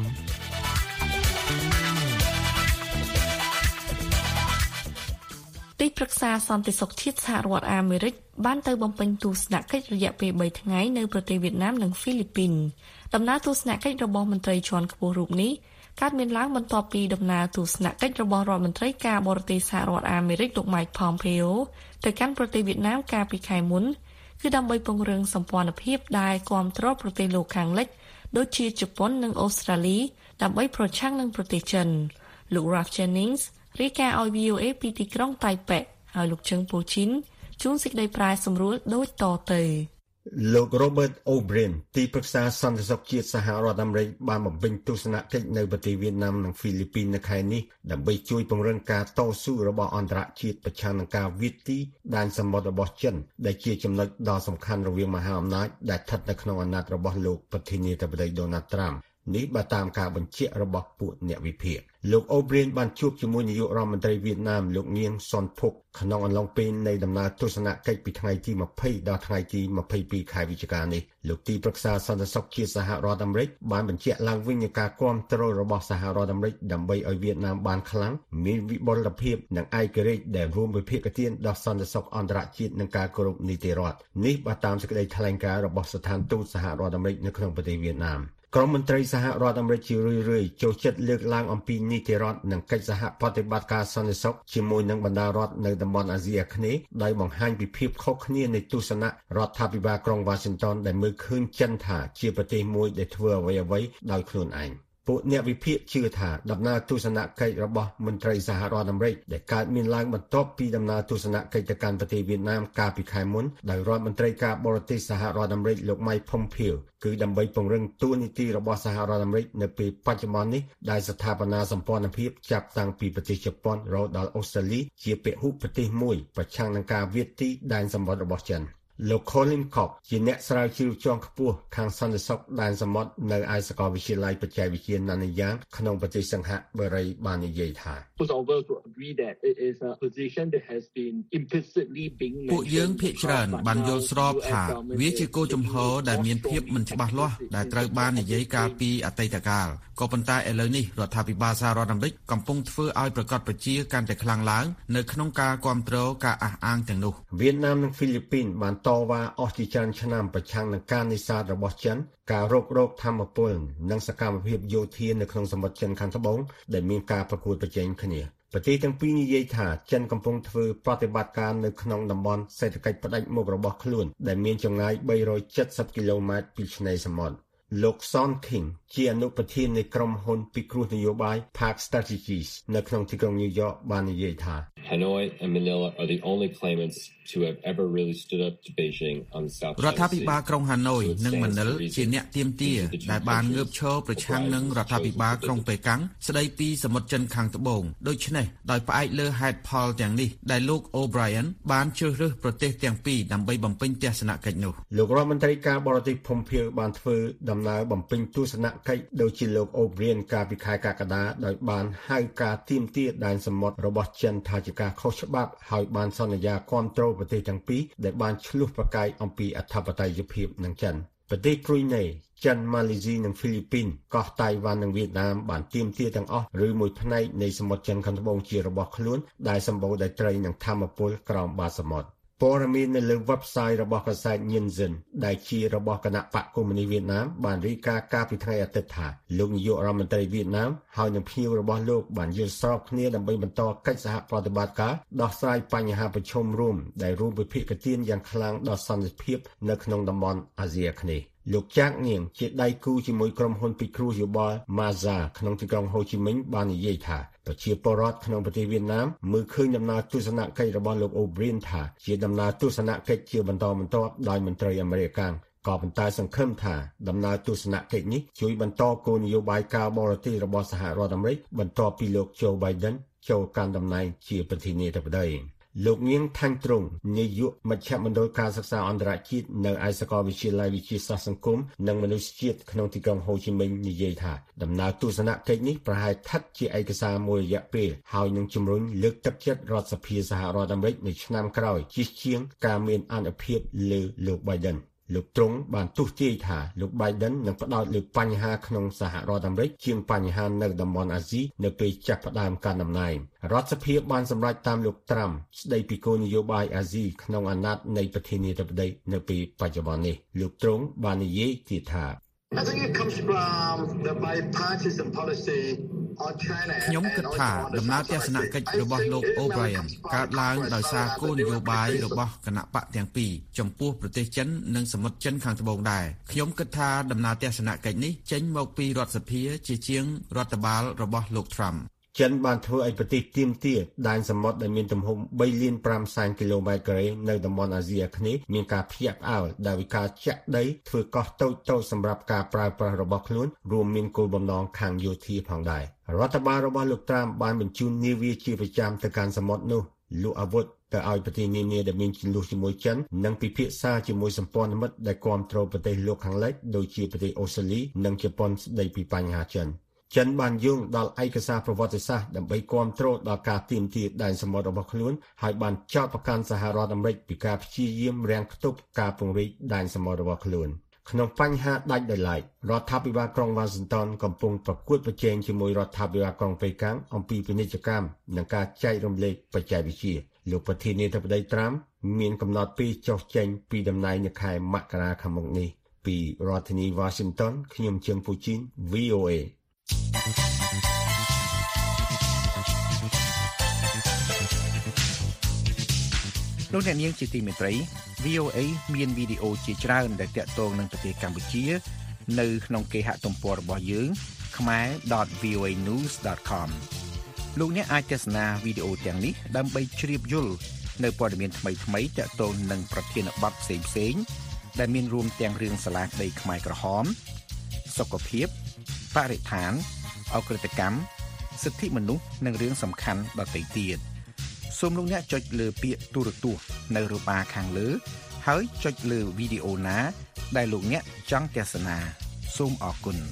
ទីប្រឹក្សាសន្តិសុខជាតិសហរដ្ឋអាមេរិកបានទៅបំពេញទស្សនកិច្ចរយៈពេល3ថ្ងៃនៅប្រទេសវៀតណាមនិងហ្វីលីពីនដំណើរទស្សនកិច្ចរបស់មន្ត្រីជាន់ខ្ពស់រូបនេះកើតមានឡើងបន្ទាប់ពីដំណើរទស្សនកិច្ចរបស់រដ្ឋមន្ត្រីការបរទេសសហរដ្ឋអាមេរិកលោក Mike Pompeo ទៅកាន់ប្រទេសវៀតណាមកាលពីខែមុនគឺដើម្បីពង្រឹងសម្ព័ន្ធភាពដែលគាំទ្រប្រទេសលោកខាងលិចដូចជាជប៉ុននិងអូស្ត្រាលីដើម្បីប្រឆាំងនឹងប្រទេសចិនលោក Ralph Jennings រាយការណ៍ឲ្យ VOA ពីទីក្រុងតៃប៉េហើយលោកជឹងពូជីនជួនសេចក្តីប្រាយសម្រួលដូចតទៅលោក Robert O'Brien ទីប្រឹក្សាសន្តិសុខជាតិសហរដ្ឋអាមេរិកបានបំពេញទស្សនកិច្ចនៅប្រទេសវៀតណាមនិងហ្វីលីពីននៅខែនេះដើម្បីជួយពង្រឹងការតស៊ូរបស់អន្តរជាតិប្រឆាំងនឹងការវាយទីដែនសមុទ្ររបស់ចិនដែលជាចំណុចដ៏សំខាន់រវាងមហាអំណាចដែលស្ថិតនៅក្នុងអាណត្តិរបស់លោកប្រធានាធិបតី Donald Trump នេះបើតាមការបញ្ជាក់របស់ពួកអ្នកវិភាគលោក O'Brien បានជួបជាមួយនាយករដ្ឋមន្ត្រីវៀតណាមលោកងៀងសុនភុកក្នុងអំឡុងពេលនៃដំណើរទស្សនកិច្ចពីថ្ងៃទី20ដល់ថ្ងៃទី22ខែវិច្ឆិកានេះលោកទីប្រឹក្សាសន្តិសុខជាតិសហរដ្ឋអាមេរិកបានបញ្ជាក់ឡើងវិញនូវការគាំទ្ររបស់សហរដ្ឋអាមេរិកដើម្បីឲ្យវៀតណាមបានខ្លាំងមានវិបុលភាពនិងឯករាជ្យដែលរួមវិភាគទានដល់សន្តិសុខអន្តរជាតិនិងការគោរពនីតិរដ្ឋនេះបើតាមសេចក្តីថ្លែងការណ៍របស់ស្ថានទូតសហរដ្ឋអាមេរិកនៅក្នុងប្រទេសវៀតណាមក្រុមមន្ត្រីសហរដ្ឋអាមេរិកជារឿយៗចូលចិត្តលើកឡើងអំពីនីតិរដ្ឋនិងកិច្ចសហប្រតិបត្តិការសន្តិសុខជាមួយនឹងបណ្ដារដ្ឋនៅតំបន់អាស៊ីអាគ្នេយ៍ដោយបង្ហាញពីភាពខុសគ្នានៃទស្សនៈរដ្ឋាភិបាលក្រុង Washington ដែលមើលឃើញចិនថាជាប្រទេសមួយដែលធ្វើអ្វីៗដោយខ្លួនឯងពួកអ្នកវិភាគជឿថាដំណើរទស្សនកិច្ចរបស់មន្ត្រីសហរដ្ឋអាមេរិកដែលកើតមានឡើងបន្ទាប់ពីដំណើរទស្សនកិច្ចទៅកាន់ប្រទេសវៀតណាមកាលពីខែមុនដោយរដ្ឋមន្ត្រីការបរទេសសហរដ្ឋអាមេរិកលោក Mike Pompeo គឺដើម្បីពង្រឹងតួនាទីរបស់សហរដ្ឋអាមេរិកនៅពេលបច្ចុប្បន្ននេះដែលស្ថាបនាសម្ព័ន្ធភាពចាប់តាំងពីប្រទេសជប៉ុនរហូតដល់អូស្ត្រាលីជាពហុប្រទេសមួយប្រឆាំងនឹងការវាយទីដែនសមុទ្ររបស់ចិនលោក Colin Cox ជាអ្នកស្រាវជ្រាវជាន់ខ្ពស់ខាងសន្តិសុខដែនសមុទ្រនៅឯសាកលវិទ្យាល័យបច្ចេកវិទ្យាណានីយ៉ាងក្នុងប្រទេសសិង្ហបុរីបាននិយាយថាពួកយើងភាគច្រើនបានយល់ស្របថាវាជាគោលជំហរដែលមានភាពមិនច្បាស់លាស់ដែលត្រូវបាននិយាយកាលពីអតីតកាលក៏ប៉ុន្តែឥឡូវនេះរដ្ឋាភិបាលសហរដ្ឋអាមេរិកកំពុងធ្វើឲ្យប្រកាសប្រជាកាន់តែខ្លាំងឡើងនៅក្នុងការគាំទ្រការអះអាងទាំងនោះវៀតណាមនិងហ្វីលីពីនបានតវ៉ាអស់ជាច្រើនឆ្នាំប្រឆាំងនឹងការនេសាទរបស់ចិនការរករោគធម្មពលនិងសកម្មភាពយោធានៅក្នុងសមុទ្រចិនខាងត្បូងដែលមានការប្រកួតប្រជែងគ្នាប្រទេសទាំងពីរនិយាយថាចិនកំពុងធ្វើប្រតិបត្តិការនៅក្នុងតំបន់សេដ្ឋកិច្ចផ្ដាច់មុខរបស់ខ្លួនដែលមានចម្ងាយ370គីឡូម៉ែត្រពីឆ្នេរសមុទ្រលោក Son King ជាអនុប្រធាននៃក្រុមហ៊ុនពិគ្រោះនយោបាយ Park Strategies នៅក្នុងទីក្រុង New York បាននិយាយថា Hanoi and Manila are the only claimants to have ever really stood up to Beijing on the South China Sea រដ្ឋាភិបាលក្រុង Hanoi និង Manila ជាអ្នកទាមទារដែលបានងើបឈរប្រឆាំងនឹងរដ្ឋាភិបាលក្រុងប៉េកាំងស្ដីពីសមុទ្រចិនខាងត្បូងដូច្នេះដោយផ្អែកលើហេតុផលទាំងនេះដែលលោក O'Brien បានជ្រើសរើសប្រទេសទាំងពីរដើម្បីបំពេញទស្សនកិច្ចនោះលោករដ្ឋមន្ត្រីការបរទេស Pompeo បានធ្វើដំណើរបំពេញទស្សនកិច្ចដូចជាលោក O'Brien កាលពីខែកក្កដាដោយបានហៅការទាមទារដែនសមុទ្ររបស់ចិនថាជាការខុសច្បាប់ហើយបានសន្យាគាំទ្រប្រទេសទាំងពីរដែលបានឆ្លោះប្រកែកអំពីអធិបតេយ្យភាពនឹងចិនប្រទេសព្រុយណេចិនម៉ាឡេស៊ីនិងហ្វីលីពីនកោះតៃវ៉ាន់និងវៀតណាមបានទាមទារទាំងអស់ឬមួយផ្នែកនៃសមុទ្រចិនខាងត្បូងជារបស់ខ្លួនដែលសម្បូរដោយត្រីនិងធម្មពលក្រោមបាតសមុទ្រព័ត៌មាននៅលើ website របស់កាសែត Nhinzen ដែលជារបស់គណៈបកកុម្មុយនីសវៀតណាមបានរាយការណ៍កាលពីថ្ងៃអាទិត្យថាលោកនាយករដ្ឋមន្ត្រីវៀតណាមហើយនិងភ្ញៀវរបស់លោកបានយល់ស្របគ្នាដើម្បីបន្តកិច្ចសហប្រតិបត្តិការដោះស្រាយបញ្ហាប្រឈមរួមដែលរួមវិភាគទានយ៉ាងខ្លាំងដល់សន្តិភាពនៅក្នុងតំបន់អាស៊ីអាគ្នេយ៍លោកចាក់ងៀងជាដៃគូជាមួយក្រុមហ៊ុនពិគ្រោះយោបល់ Mazda ក្នុងទីក្រុងហូជីមិញបាននិយាយថាប្រជាពលរដ្ឋក្នុងប្រទេសវៀតណាមមើលឃើញដំណើរទស្សនកិច្ចរបស់លោក O'Brien ថាជាដំណើរទស្សនកិច្ចជាបន្តបន្ទាប់ដោយមន្ត្រីអាមេរិកក៏ប៉ុន្តែសង្ឃឹមថាដំណើរទស្សនកិច្ចនេះជួយបន្តគោលនយោបាយការបរទេសរបស់សហរដ្ឋអាមេរិកបន្ទាប់ពីលោក Joe Biden ចូលកាន់តំណែងជាប្រធានាធិបតីលោកងៀងថាញ់ទ្រង់នាយកមជ្ឈមណ្ឌលការសិក្សាអន្តរជាតិនៅឯសាកលវិទ្យាល័យវិទ្យាសាស្ត្រសង្គមនិងមនុស្សជាតិក្នុងទីក្រុងហូជីមិញនិយាយថាដំណើរទស្សនកិច្ចនេះប្រហែលស្ថិតជាឯកសារមួយរយៈពេលហើយនឹងជំរុញលើកទឹកចិត្តរដ្ឋសភាសហរដ្ឋអាមេរិកនៅឆ្នាំក្រោយជាជាងការមានអនុភាពលើលោក Bidenលោកទ្រង់បានទស្សន៍ទាយថាលោក Biden នឹងផ្ដោតលើបញ្ហាក្នុងសហរដ្ឋអាមេរិកជាងបញ្ហានៅតំបន់អាស៊ីនៅពេលចាប់ផ្ដើមការតំណែងរដ្ឋសភាបានសម្រេចតាមលោកត្រាំស្ដីពីគោលនយោបាយអាស៊ីក្នុងអាណត្តិនៃប្រធានាធិបតីនៅពេលបច្ចុប្បន្ននេះលោកទ្រង់បាននិយាយទៀតថា I think it comes from the bipartisan policy on China ខ្ញុំគិតថាដំណើរទស្សនកិច្ចរបស់លោក O'Brien កើតឡើងដោយសារគោលនយោបាយរបស់គណៈបកទាំងពីរចំពោះប្រទេសចិននិងសមុទ្រចិនខាងត្បូងដែរខ្ញុំគិតថាដំណើរទស្សនកិច្ចនេះចេញមកពីរដ្ឋសភាជាជាងរដ្ឋបាលរបស់លោក Trump ចិនបានធ្វើឲ្យប្រទេសទាមទារដែនសមុទ្រដែលមានទំហំ 3.5 គីឡូម៉ែត្រការ៉េនៅតំបន់អាស៊ីអាគ្នេយ៍មានការភ្ញាក់ផ្អើលដោយវិការចាក់ដីធ្វើកោះតូចៗសម្រាប់ការប្រើប្រាស់របស់ខ្លួនរួមមានគោលបំណងខាងយោធាផងដែររដ្ឋបាលរបស់លោកត្រាំបានបញ្ជូននាវាជាប្រចាំទៅកាន់សមុទ្រនោះលក់អាវុធទៅឲ្យប្រទេសនានាដែលមានជម្លោះជាមួយចិននិងពិភាក្សាជាមួយសម្ព័ន្ធមិត្តដែលគាំទ្រប្រទេសលោកខាងលិចដូចជាប្រទេសអូស្ត្រាលីនិងជប៉ុនស្ដីពីបញ្ហាចិនចិនបានយោងដល់ឯកសារប្រវត្តិសាស្ត្រដើម្បីគាំទ្រដល់ការទាមទារដែនសមុទ្ររបស់ខ្លួនហើយបានចោទប្រកាន់សហរដ្ឋអាមេរិកពីការព្យាយាមរាំងខ្ទប់ការពង្រីកដែនសមុទ្ររបស់ខ្លួនក្នុងបញ្ហាដាច់ដោយឡែករដ្ឋាភិបាលក្រុង Washington កំពុងប្រកួតប្រជែងជាមួយរដ្ឋាភិបាលក្រុងប៉េកាំងអំពីពាណិជ្ជកម្មនិងការចែករំលែកបច្ចេកវិទ្យាលោកប្រធានាធិបតីត្រាំមានកំណត់ពេលចុះចេញពីតំណែងនៅខែមករាខាងមុខនេះពីរដ្ឋធានី Washington ខ្ញុំជឹមពូជីន VOA លោកអ្នកនាងជាទីមេត្រី VOA មានវីដេអូជាច្រើនដែលទាក់ទងនឹងប្រទេសកម្ពុជានៅក្នុងគេហទំព័ររបស់យើង khmer.voanews.com លោកអ្នកអាចទស្សនាវីដេអូទាំងនេះដើម្បីជ្រាបយល់នៅព័ត៌មានថ្មីៗទាក់ទងនឹងប្រធានបទផ្សេងៗដែលមានរួមទាំងរឿងសាលាក្តីខ្មែរក្រហមសុខភាពបរិស្ថានអក្រិតកម្មសិទ្ធិមនុស្សនិងរឿងសំខាន់ដទៃទៀតសូមលោកអ្នកចុចលើពាក្យទូរទស្សន៍នៅរបាខាងលើហើយចុចលើវីដេអូណាដែលលោកអ្នកចង់ទស្សនាសូមអរគុណ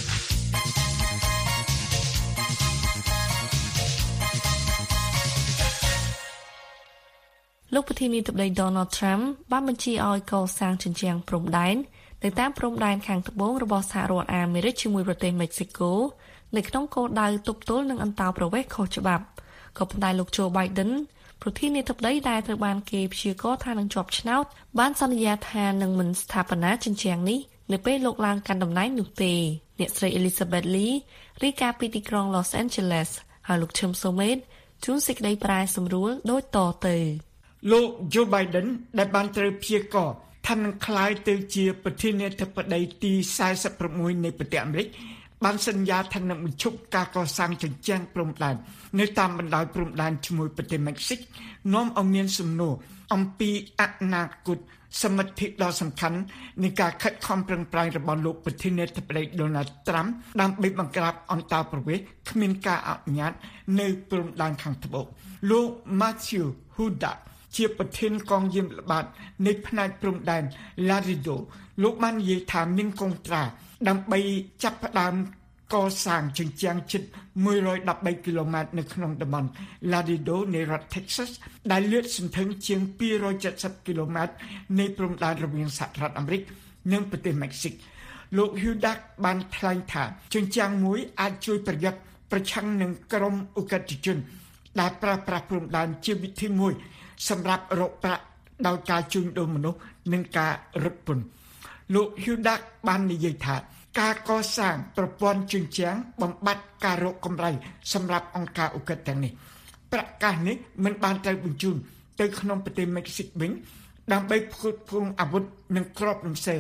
លោកប្រធានាធិបតី Donald Trump បានបញ្ជាឲ្យកសាងជញ្ជាំងព្រំដែននៅតាមព្រំដែនខាងត្បូងរបស់សហរដ្ឋអាមេរិកជាមួយប្រទេសមិចស៊ីកូនៅក្នុងគោលដៅទប់ទល់នឹងអន្តោប្រវេសន៍ខុសច្បាប់ក៏ប៉ុន្តែលោក Joe Biden ប្រធានាធិបតីដែលត្រូវបានគេព្យាករណ៍ថានឹងជាប់ឆ្នោតបានសន្យាថានឹងមិនស្ថាបនាជញ្ជាំងនេះនៅពេលលោកឡើងកាន់តំណែងនោះទេអ្នកស្រី Elizabeth Lee រាយការណ៍ពីទីក្រុង Los Angeles ហើយលោកឈឹមសូមេតជួនសេចក្តីប្រែសម្រួលដូចតទៅលោក Joe Biden ដែលបានត្រូវព្យាករណ៍ថានឹងក្លាយទៅជាប្រធានាធិបតីទី46នៃប្រទេសអាមេរិកបានសន្យាថានឹងបញ្ឈប់ការកសាងជញ្ជាំងព្រំដែននៅតាមបណ្ដោយព្រំដែនជាមួយប្រទេសមិចស៊ីកនាំឲ្យមានសំណួរអំពីអនាគតសមិទ្ធិដ៏សំខាន់នៃការខិតខំប្រឹងប្រែងរបស់លោកប្រធានាធិបតី Donald Trump ដើម្បីបង្ក្រាបអន្តោប្រវេសន៍គ្មានការអនុញ្ញាតនៅព្រំដែនខាងត្បូងលោក Matthew Hudak ជាប្រធានកងយាមល្បាតនៃផ្នែកព្រំដែន Laredo លោកបាននិយាយថាមានកុងត្រាដើម្បីចាប់ផ្ដើមកសាងជញ្ជាំងជិត113គីឡូម៉ែត្រនៅក្នុងតំបន់ Laredo នៃរដ្ឋ Texas ដែលលាតសន្ធឹងជាង270គីឡូម៉ែត្រនៃព្រំដែនរវាងសហរដ្ឋអាមេរិកនិងប្រទេសមិចស៊ីកលោក Hudak បានថ្លែងថាជញ្ជាំងមួយអាចជួយប្រយុទ្ធប្រឆាំងនឹងក្រុមឧក្រិដ្ឋជនដែលប្រើប្រាស់ព្រំដែនជាវិធីមួយសម្រាប់រកប្រាក់ដោយការជួញដូរមនុស្សនិងការរត់ពន្ធលោក Hudak បាននិយាយថាការកសាងប្រព័ន្ធជញ្ជាំងបំបត្តិការរកកម្រៃសម្រាប់អង្គការឧក្រិដ្ឋទាំងនេះប្រកាសនេះមិនបានត្រូវបញ្ជូនទៅក្នុងប្រទេសមិចស៊ីកវិញដើម្បីផ្គត់ផ្គង់អាវុធនិងគ្រាប់រំសេល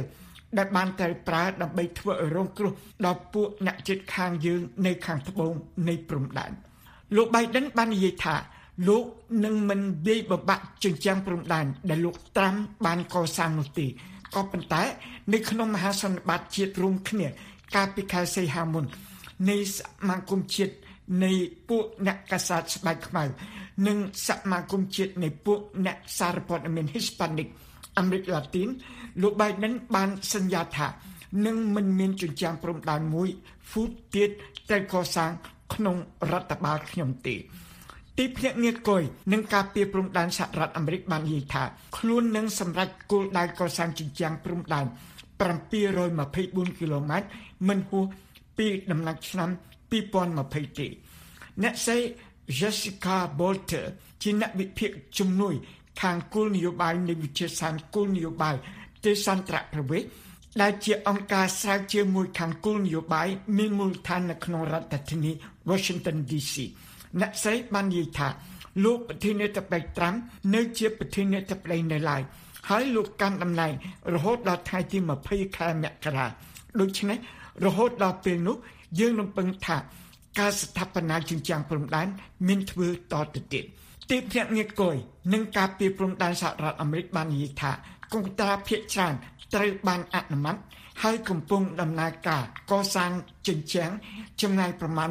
ដែលបានត្រូវប្រើដើម្បីធ្វើឲ្យរងគ្រោះដល់ពួកអ្នកជិតខាងយើងនៅខាងត្បូងនៃព្រំដែនលោក Biden បាននិយាយថាលោកនឹងមិនវាយបំបាក់ជញ្ជាំងព្រំដែនដែលលោកត្រាំបានកសាងនោះទេក៏ប៉ុន្តែនៅក្នុងមហាសន្និបាតជាតិរួមគ្នាកាលពីខែសីហាមុននៃសមាគមជាតិនៃពួកអ្នកកាសែតស្បែកខ្មៅនិងសមាគមជាតិនៃពួកអ្នកសារព័ត៌មាន Hispanic អាមេរិកឡាទីនលោក Biden បានសន្យាថានឹងមិនមានជញ្ជាំងព្រំដែនមួយហ្វូតទៀតត្រូវកសាងក្នុងរដ្ឋបាលខ្ញុំទេទីភ្នាក់ងារគយនឹងការពារព្រំដែនសហរដ្ឋអាមេរិកបាននិយាយថាខ្លួននឹងសម្រេចគោលដៅកសាងជញ្ជាំងព្រំដែន724គីឡូម៉ែត្រមិនហួសពីដំណាច់ឆ្នាំ2020ទេអ្នកស្រី Jessica Bolter ជាអ្នកវិភាគជំនួយខាងគោលនយោបាយនៃវិទ្យាសាស្ត្រគោលនយោបាយទេសន្តរប្រវេសន៍ដែលជាអង្គការស្រាវជ្រាវមួយខាងគោលនយោបាយមានមូលដ្ឋាននៅក្នុងរដ្ឋធានី Washington DC អ្នកស្រីបាននិយាយថាលោកប្រធានាធិបតីត្រាំនៅជាប្រធានាធិបតីនៅឡើយហើយលោកកាន់តំណែងរហូតដល់ថ្ងៃទី20ខែមករាដូច្នេះរហូតដល់ពេលនោះយើងនឹងពឹងថាការស្ថាបនាជញ្ជាំងព្រំដែនមានធ្វើតទៅទៀតទីភ្នាក់ងារគយនិងការពារព្រំដែនសហរដ្ឋអាមេរិកបាននិយាយថាកុងត្រាភាគច្រើនត្រូវបានអនុម័តហើយកំពុងដំណើរការកសាងជញ្ជាំងចម្ងាយប្រមាណ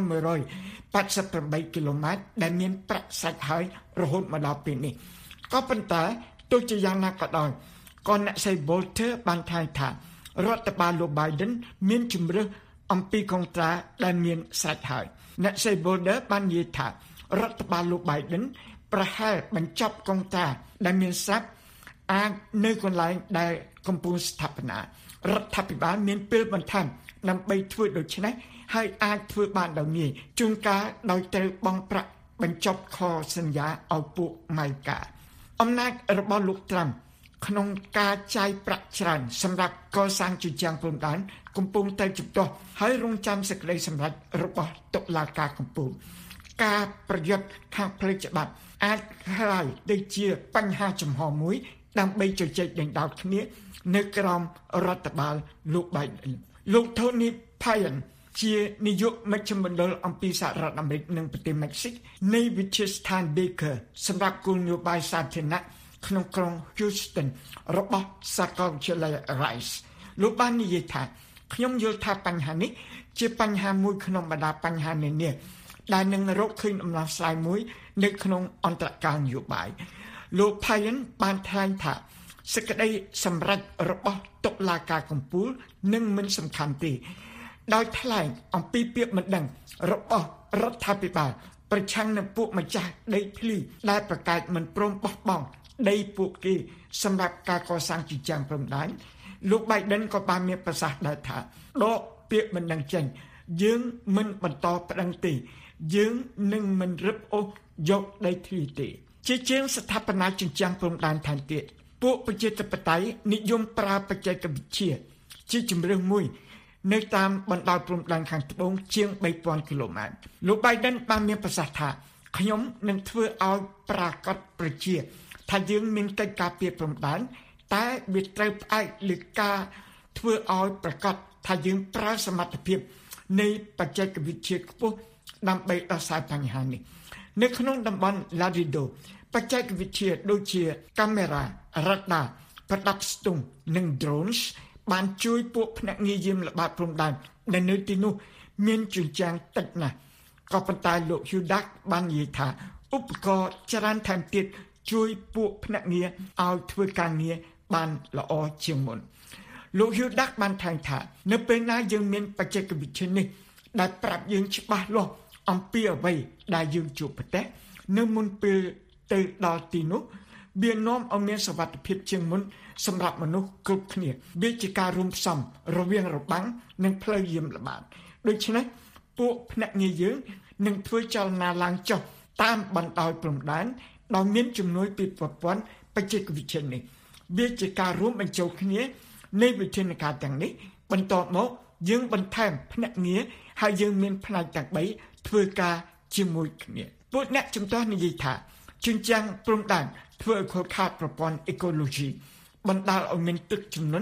1188គីឡូម៉ែត្រដែលមានប្រាក់សាច់ហើយរហូតមកដល់ពេលនេះក៏ប៉ុន្តែទោះជាយ៉ាងណាក៏ដោយក៏អ្នកស្រី Bolter បានថ្លែងថារដ្ឋបាលលោក Biden មានជំរឿសអំពីកុងត្រាដែលមានស្រេចហើយអ្នកស្រី Bolter បាននិយាយថារដ្ឋបាលលោក Biden ប្រហែលបញ្ចប់កុងត្រាដែលមានស្រេចអាចនៅកន្លែងដែលកំពុងស្ថាបនារដ្ឋាភិបាលមានពេលបន្ថែមដើម្បីធ្វើដូច្នេះហើយអាចធ្វើបានដោយងាយជួនកាលដោយត្រូវបង់ប្រាក់បញ្ចប់ខសន្យាឲ្យពួកម៉ៃកាអំណាចរបស់លោកត្រាំក្នុងការចាយប្រាក់ច្រើនសម្រាប់កសាងជញ្ជាំងព្រំដែនកំពុងតែជំទាស់ហើយរងចាំសេចក្តីសម្រេចរបស់តុលាការកំពូលការប្រយុទ្ធខាងផ្លូវច្បាប់អាចក្លាយទៅជាបញ្ហាចំហមួយដើម្បីជជែកដេញដោលគ្នានៅក្រោមរដ្ឋបាលលោក Biden លោក Tony Payan ជានាយកមជ្ឈមណ្ឌលអំពីសហរដ្ឋអាមេរិកនិងប្រទេសមិចស៊ីកនៃវិទ្យាស្ថាន Baker សម្រាប់គោលនយោបាយសាធារណៈក្នុងក្រុង Houston របស់សាកលវិទ្យាល័យ Rice លោកបាននិយាយថាខ្ញុំយល់ថាបញ្ហានេះជាបញ្ហាមួយក្នុងបរិបទបញ្ហានានាដែលនឹងរកឃើញដំណោះស្រាយមួយនៅក្នុងអន្តរការនយោបាយលោក Payan បានថ្លែងថាសេចក្តីសម្រេចរបស់តុលាការកំពូលនឹងមិនសំខាន់ទេដោយថ្លែងអំពីពាក្យមិនដឹងរបស់រដ្ឋាភិបាលប្រឆាំងនឹងពួកម្ចាស់ដីធ្លីដែលប្រកែកមិនព្រមបោះបង់ដីពួកគេសម្រាប់ការកសាងជញ្ជាំងព្រំដែនលោក Biden ក៏បានមានប្រសាសន៍ដែរថាដកពាក្យមិនដឹងចេញយើងមិនបន្តប្តឹងទេយើងនឹងមិនរឹបអូសយកដីធ្លីទេជាជាងស្ថាបនាជញ្ជាំងព្រំដែនថែមទៀតពួកប្រជាធិបតេយ្យនិយមប្រើបច្ចេកវិទ្យាជាជំរឿនមួយនៅតាមបណ្ដោយព្រំដែនខាងត្បូងជាង 3000 គីឡូម៉ែត្រលោក Biden បានមានប្រសាសន៍ថាខ្ញុំនឹងធ្វើឲ្យប្រាកដប្រជាថាយើងមានកិច្ចការពារព្រំដែនតែវាត្រូវផ្អែកលើការធ្វើឲ្យប្រកាសថាយើងប្រើសមត្ថភាពនៃបច្ចេកវិទ្យាខ្ពស់ដើម្បីដោះស្រាយបញ្ហានេះនៅក្នុងតំបន់ Laredo បច្ចេកវិទ្យាដូចជាកាមេរ៉ា radar ប្រដាប់ស្ទង់និង drones បានជួយពួកភ្នាក់ងារយាមល្បាតព្រំដែនដែលនៅទីនោះមានជញ្ជាំងតិចណាស់ក៏ប៉ុន្តែលោក Hudak បាននិយាយថាឧបករណ៍ច្រើនថែមទៀតជួយពួកភ្នាក់ងារឲ្យធ្វើការងារបានល្អជាងមុនលោក Hudak បានថ្លែងថានៅពេលណាយើងមានបច្ចេកវិទ្យានេះដែលប្រាប់យើងច្បាស់លាស់អំពីអ្វីដែលយើងជួបប្រទះនៅមុនពេលទៅដល់ទីនោះវានាំឲ្យមានសុវត្ថិភាពជាងមុនសម្រាប់មនុស្សគ្រប់គ្នាវាជាការរួមផ្សំរវាងរបាំងនិងផ្លូវយាមល្បាតដូច្នេះពួកភ្នាក់ងារយើងនឹងធ្វើចលនាឡើងចុះតាមបណ្ដោយព្រំដែនដោយមានជំនួយពីប្រព័ន្ធបច្ចេកវិទ្យានេះវាជាការរួមបញ្ចូលគ្នានៃវិធានការទាំងនេះបន្ទាប់មកយើងបន្ថែមភ្នាក់ងារហើយយើងមានផ្នែកទាំង3ធ្វើការជាមួយគ្នាពួកអ្នកជំទាស់និយាយថាជញ្ជាំងព្រំដែនធ្វើឲ្យខូចខាតប្រព័ន្ធអេកូឡូស៊ីបណ្ដាលឲ្យមានទឹកជំនន់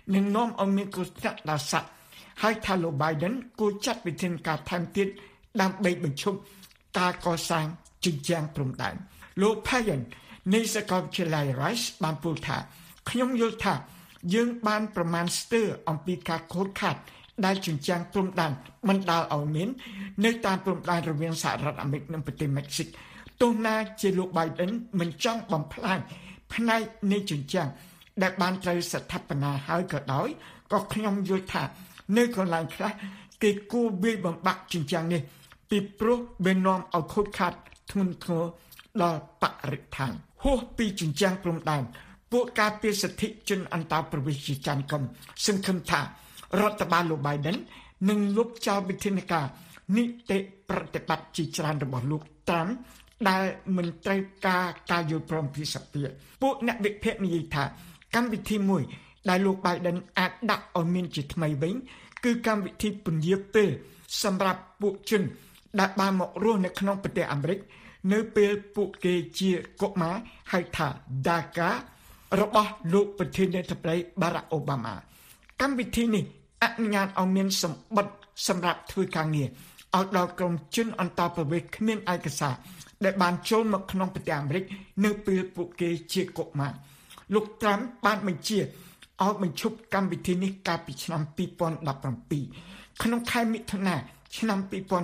នឹងនាំឲ្យមានគ្រោះថ្នាក់ដល់សត្វហើយថាលោក Biden គួរចាត់វិធានការថែមទៀតដើម្បីបញ្ឈប់ការកសាងជញ្ជាំងព្រំដែនលោក Payen នៃសាកលវិទ្យាល័យ Rice បានពោលថាខ្ញុំយល់ថាយើងបានប្រមាណស្ទើរអំពីការខូចខាតដែលជញ្ជាំងព្រំដែនបណ្ដាលឲ្យមាននៅតាមព្រំដែនរវាងសហរដ្ឋអាមេរិកនិងប្រទេសមិចស៊ីកទោះណាជាលោក Biden មិនចង់បំផ្លាញផ្នែកនៃជញ្ជាំងដែលបានត្រូវស្ថាបនាហើយក៏ដោយក៏ខ្ញុំយល់ថានៅកន្លែងខ្លះគេគួរវាយបំបាក់ជញ្ជាំងនេះពីព្រោះវានាំឲ្យខូចខាតធ្ងន់ធ្ងរដល់បរិស្ថានហួសពីជញ្ជាំងព្រំដែនពួកការពារសិទ្ធិជនអន្តោប្រវេសន៍ជាចាន់កុំសង្ឃឹមថារដ្ឋបាលលោក Biden នឹងលុបចោលវិធានការនីតិប្រតិបត្តិជាច្រើនរបស់លោក Trump ដែលមិនត្រូវការយល់ព្រមពីសភាពួកអ្នកវិភាគនិយាយថាកម្មវិធីមួយដែលលោក Biden អាចដាក់ឲ្យមានជាថ្មីវិញគឺកម្មវិធីពន្យាពេលសម្រាប់ពួកជនដែលបានមករស់នៅក្នុងប្រទេសអាមេរិកនៅពេលពួកគេជាកុមារហៅថា DACA របស់លោកប្រធានាធិបតី Barack Obama កម្មវិធីនេះអនុញ្ញាតឲ្យមានសម្បត្តិសម្រាប់ធ្វើការងារឲ្យដល់ក្រុមជនអន្តោប្រវេសន៍គ្មានឯកសារដែលបានចូលមកក្នុងប្រទេសអាមេរិកនៅពេលពួកគេជាកុមារលោក Trump បានបញ្ជាឲ្យបញ្ឈប់កម្មវិធីនេះកាលពីឆ្នាំ2017ក្នុងខែមិថុនាឆ្នាំ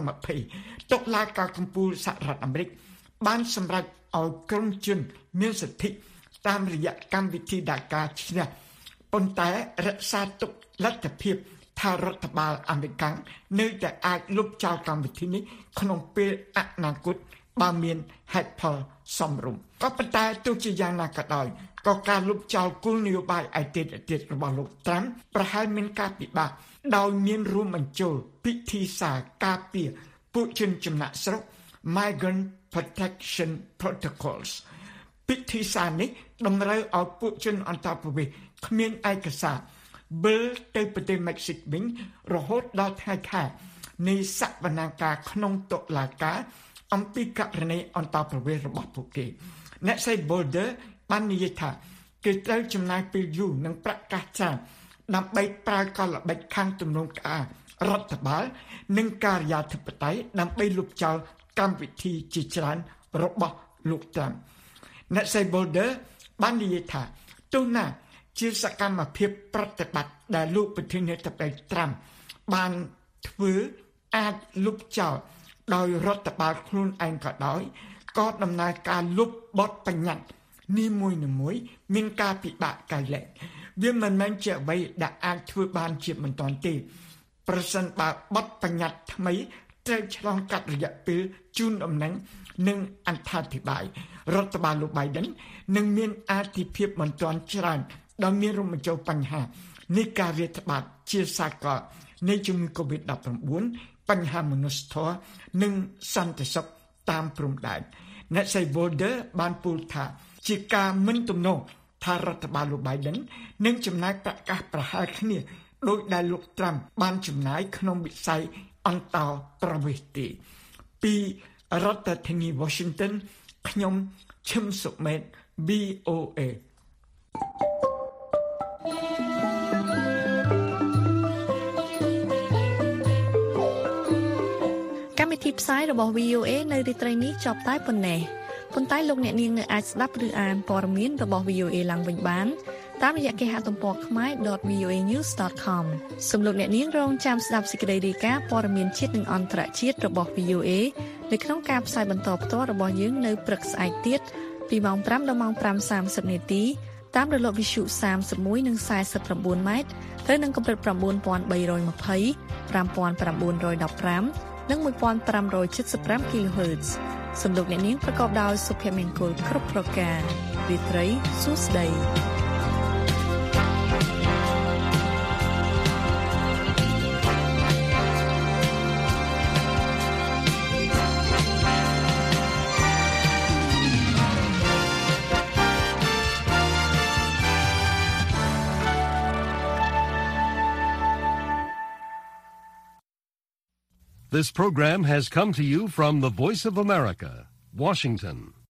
2020តុលាការកំពូលសហរដ្ឋអាមេរិកបានសម្រេចឲ្យក្រុមជនមានសិទ្ធិតាមរយៈកម្មវិធីដាកាឈ្នះប៉ុន្តែរក្សាទុកលទ្ធភាពថារដ្ឋបាលអាមេរិកនៅតែអាចលុបចោលកម្មវិធីនេះក្នុងពេលអនាគតបើមានហេតុផលសមរម្យក៏ប៉ុន្តែទោះជាយ៉ាងណាក៏ដោយក៏ការលុបចោលគោលនយោបាយឯទៀតរបស់លោក Trump ប្រហែលមានការពិបាកដោយមានរួមបញ្ចូលពិធីសារការពារពួកជនចំណាក់ស្រុក Migrant Protection Protocols ពិធីសារនេះតម្រូវឲ្យពួកជនអន្តោប្រវេសន៍គ្មានឯកសារវិលទៅប្រទេសមិចស៊ីកវិញរហូតដល់ថ្ងៃខែនៃសវនាការក្នុងតុលាការអំពីករណីអន្តោប្រវេសន៍របស់ពួកគេអ្នកស្រី Boulder បាននិយាយថាគេត្រូវចំណាយពេលយូរនិងប្រកាសច្រើនដើម្បីប្រើកលល្បិចខាងទំនងការរដ្ឋបាលនិងការិយាធិបតេយ្យដើម្បីលុបចោលកម្មវិធីជាច្រើនរបស់លោក Trump អ្នកស្រី Boulder បាននិយាយថាទោះណាជាសកម្មភាពប្រតិបត្តិដែលលោកប្រធានាធិបតី Trump បានធ្វើអាចលុបចោលដោយរដ្ឋបាលខ្លួនឯងក៏ដោយក៏ដំណើរការលុបបទបញ្ញត្តិនីមួយៗមានការពិបាកកែលែងវាមិនមែនជាអ្វីដែលអាចធ្វើបានជាមិនទាន់ទេប្រសិនបើបទបញ្ញត្តិថ្មីត្រូវឆ្លងកាត់រយៈពេលជូនដំណឹងនិងអត្ថាធិប្បាយរដ្ឋបាលលោក Biden នឹងមានអាទិភាពមិនទាន់ច្រើនដោយមានរួមបញ្ចូលបញ្ហានៃការរាតត្បាតជាសាកលនៃជំងឺ COVID-19 បញ្ហាមនុស្សធម៌និងសន្តិសុខតាមព្រំដែនអ្នកស្រី Boulder បានពោលថាជាការមិនទំនងថារដ្ឋបាលលោក Biden នឹងចំណាយប្រាក់កាសប្រហែលគ្នាដោយដែលលោក Trump បានចំណាយក្នុងវិស័យអន្តោប្រវេសន៍ទេពីរដ្ឋធានី Washington ខ្ញុំឈឹមសុមេត VOA កម្មវិធីផ្សាយរបស់ VOA នៅរាត្រីនេះចប់តែប៉ុណ្ណេះប៉ុន្តែលោកអ្នកនាងនៅអាចស្ដាប់ឬអានព័ត៌មានរបស់ VOA ឡើងវិញបានតាមរយៈគេហទំព័រ khmer.voanews.com សូមលោកអ្នកនាងរងចាំស្ដាប់សេចក្តីរាយការណ៍ព័ត៌មានជាតិនិងអន្តរជាតិរបស់ VOA នៅក្នុងការផ្សាយបន្តផ្ទាល់របស់យើងនៅព្រឹកស្អែកទៀតពីម៉ោង 5 ដល់ម៉ោង 5:30 នាទីតាមរលកវិទ្យុ31និង49ម៉ែត្រត្រូវនឹងកម្រិត 9320 5915 និង 1575 kHz សំឡេងអ្នកនាងប្រកបដោយសុភមង្គលគ្រប់ប្រការរាត្រីសួស្តី This program has come to you from the Voice of America, Washington.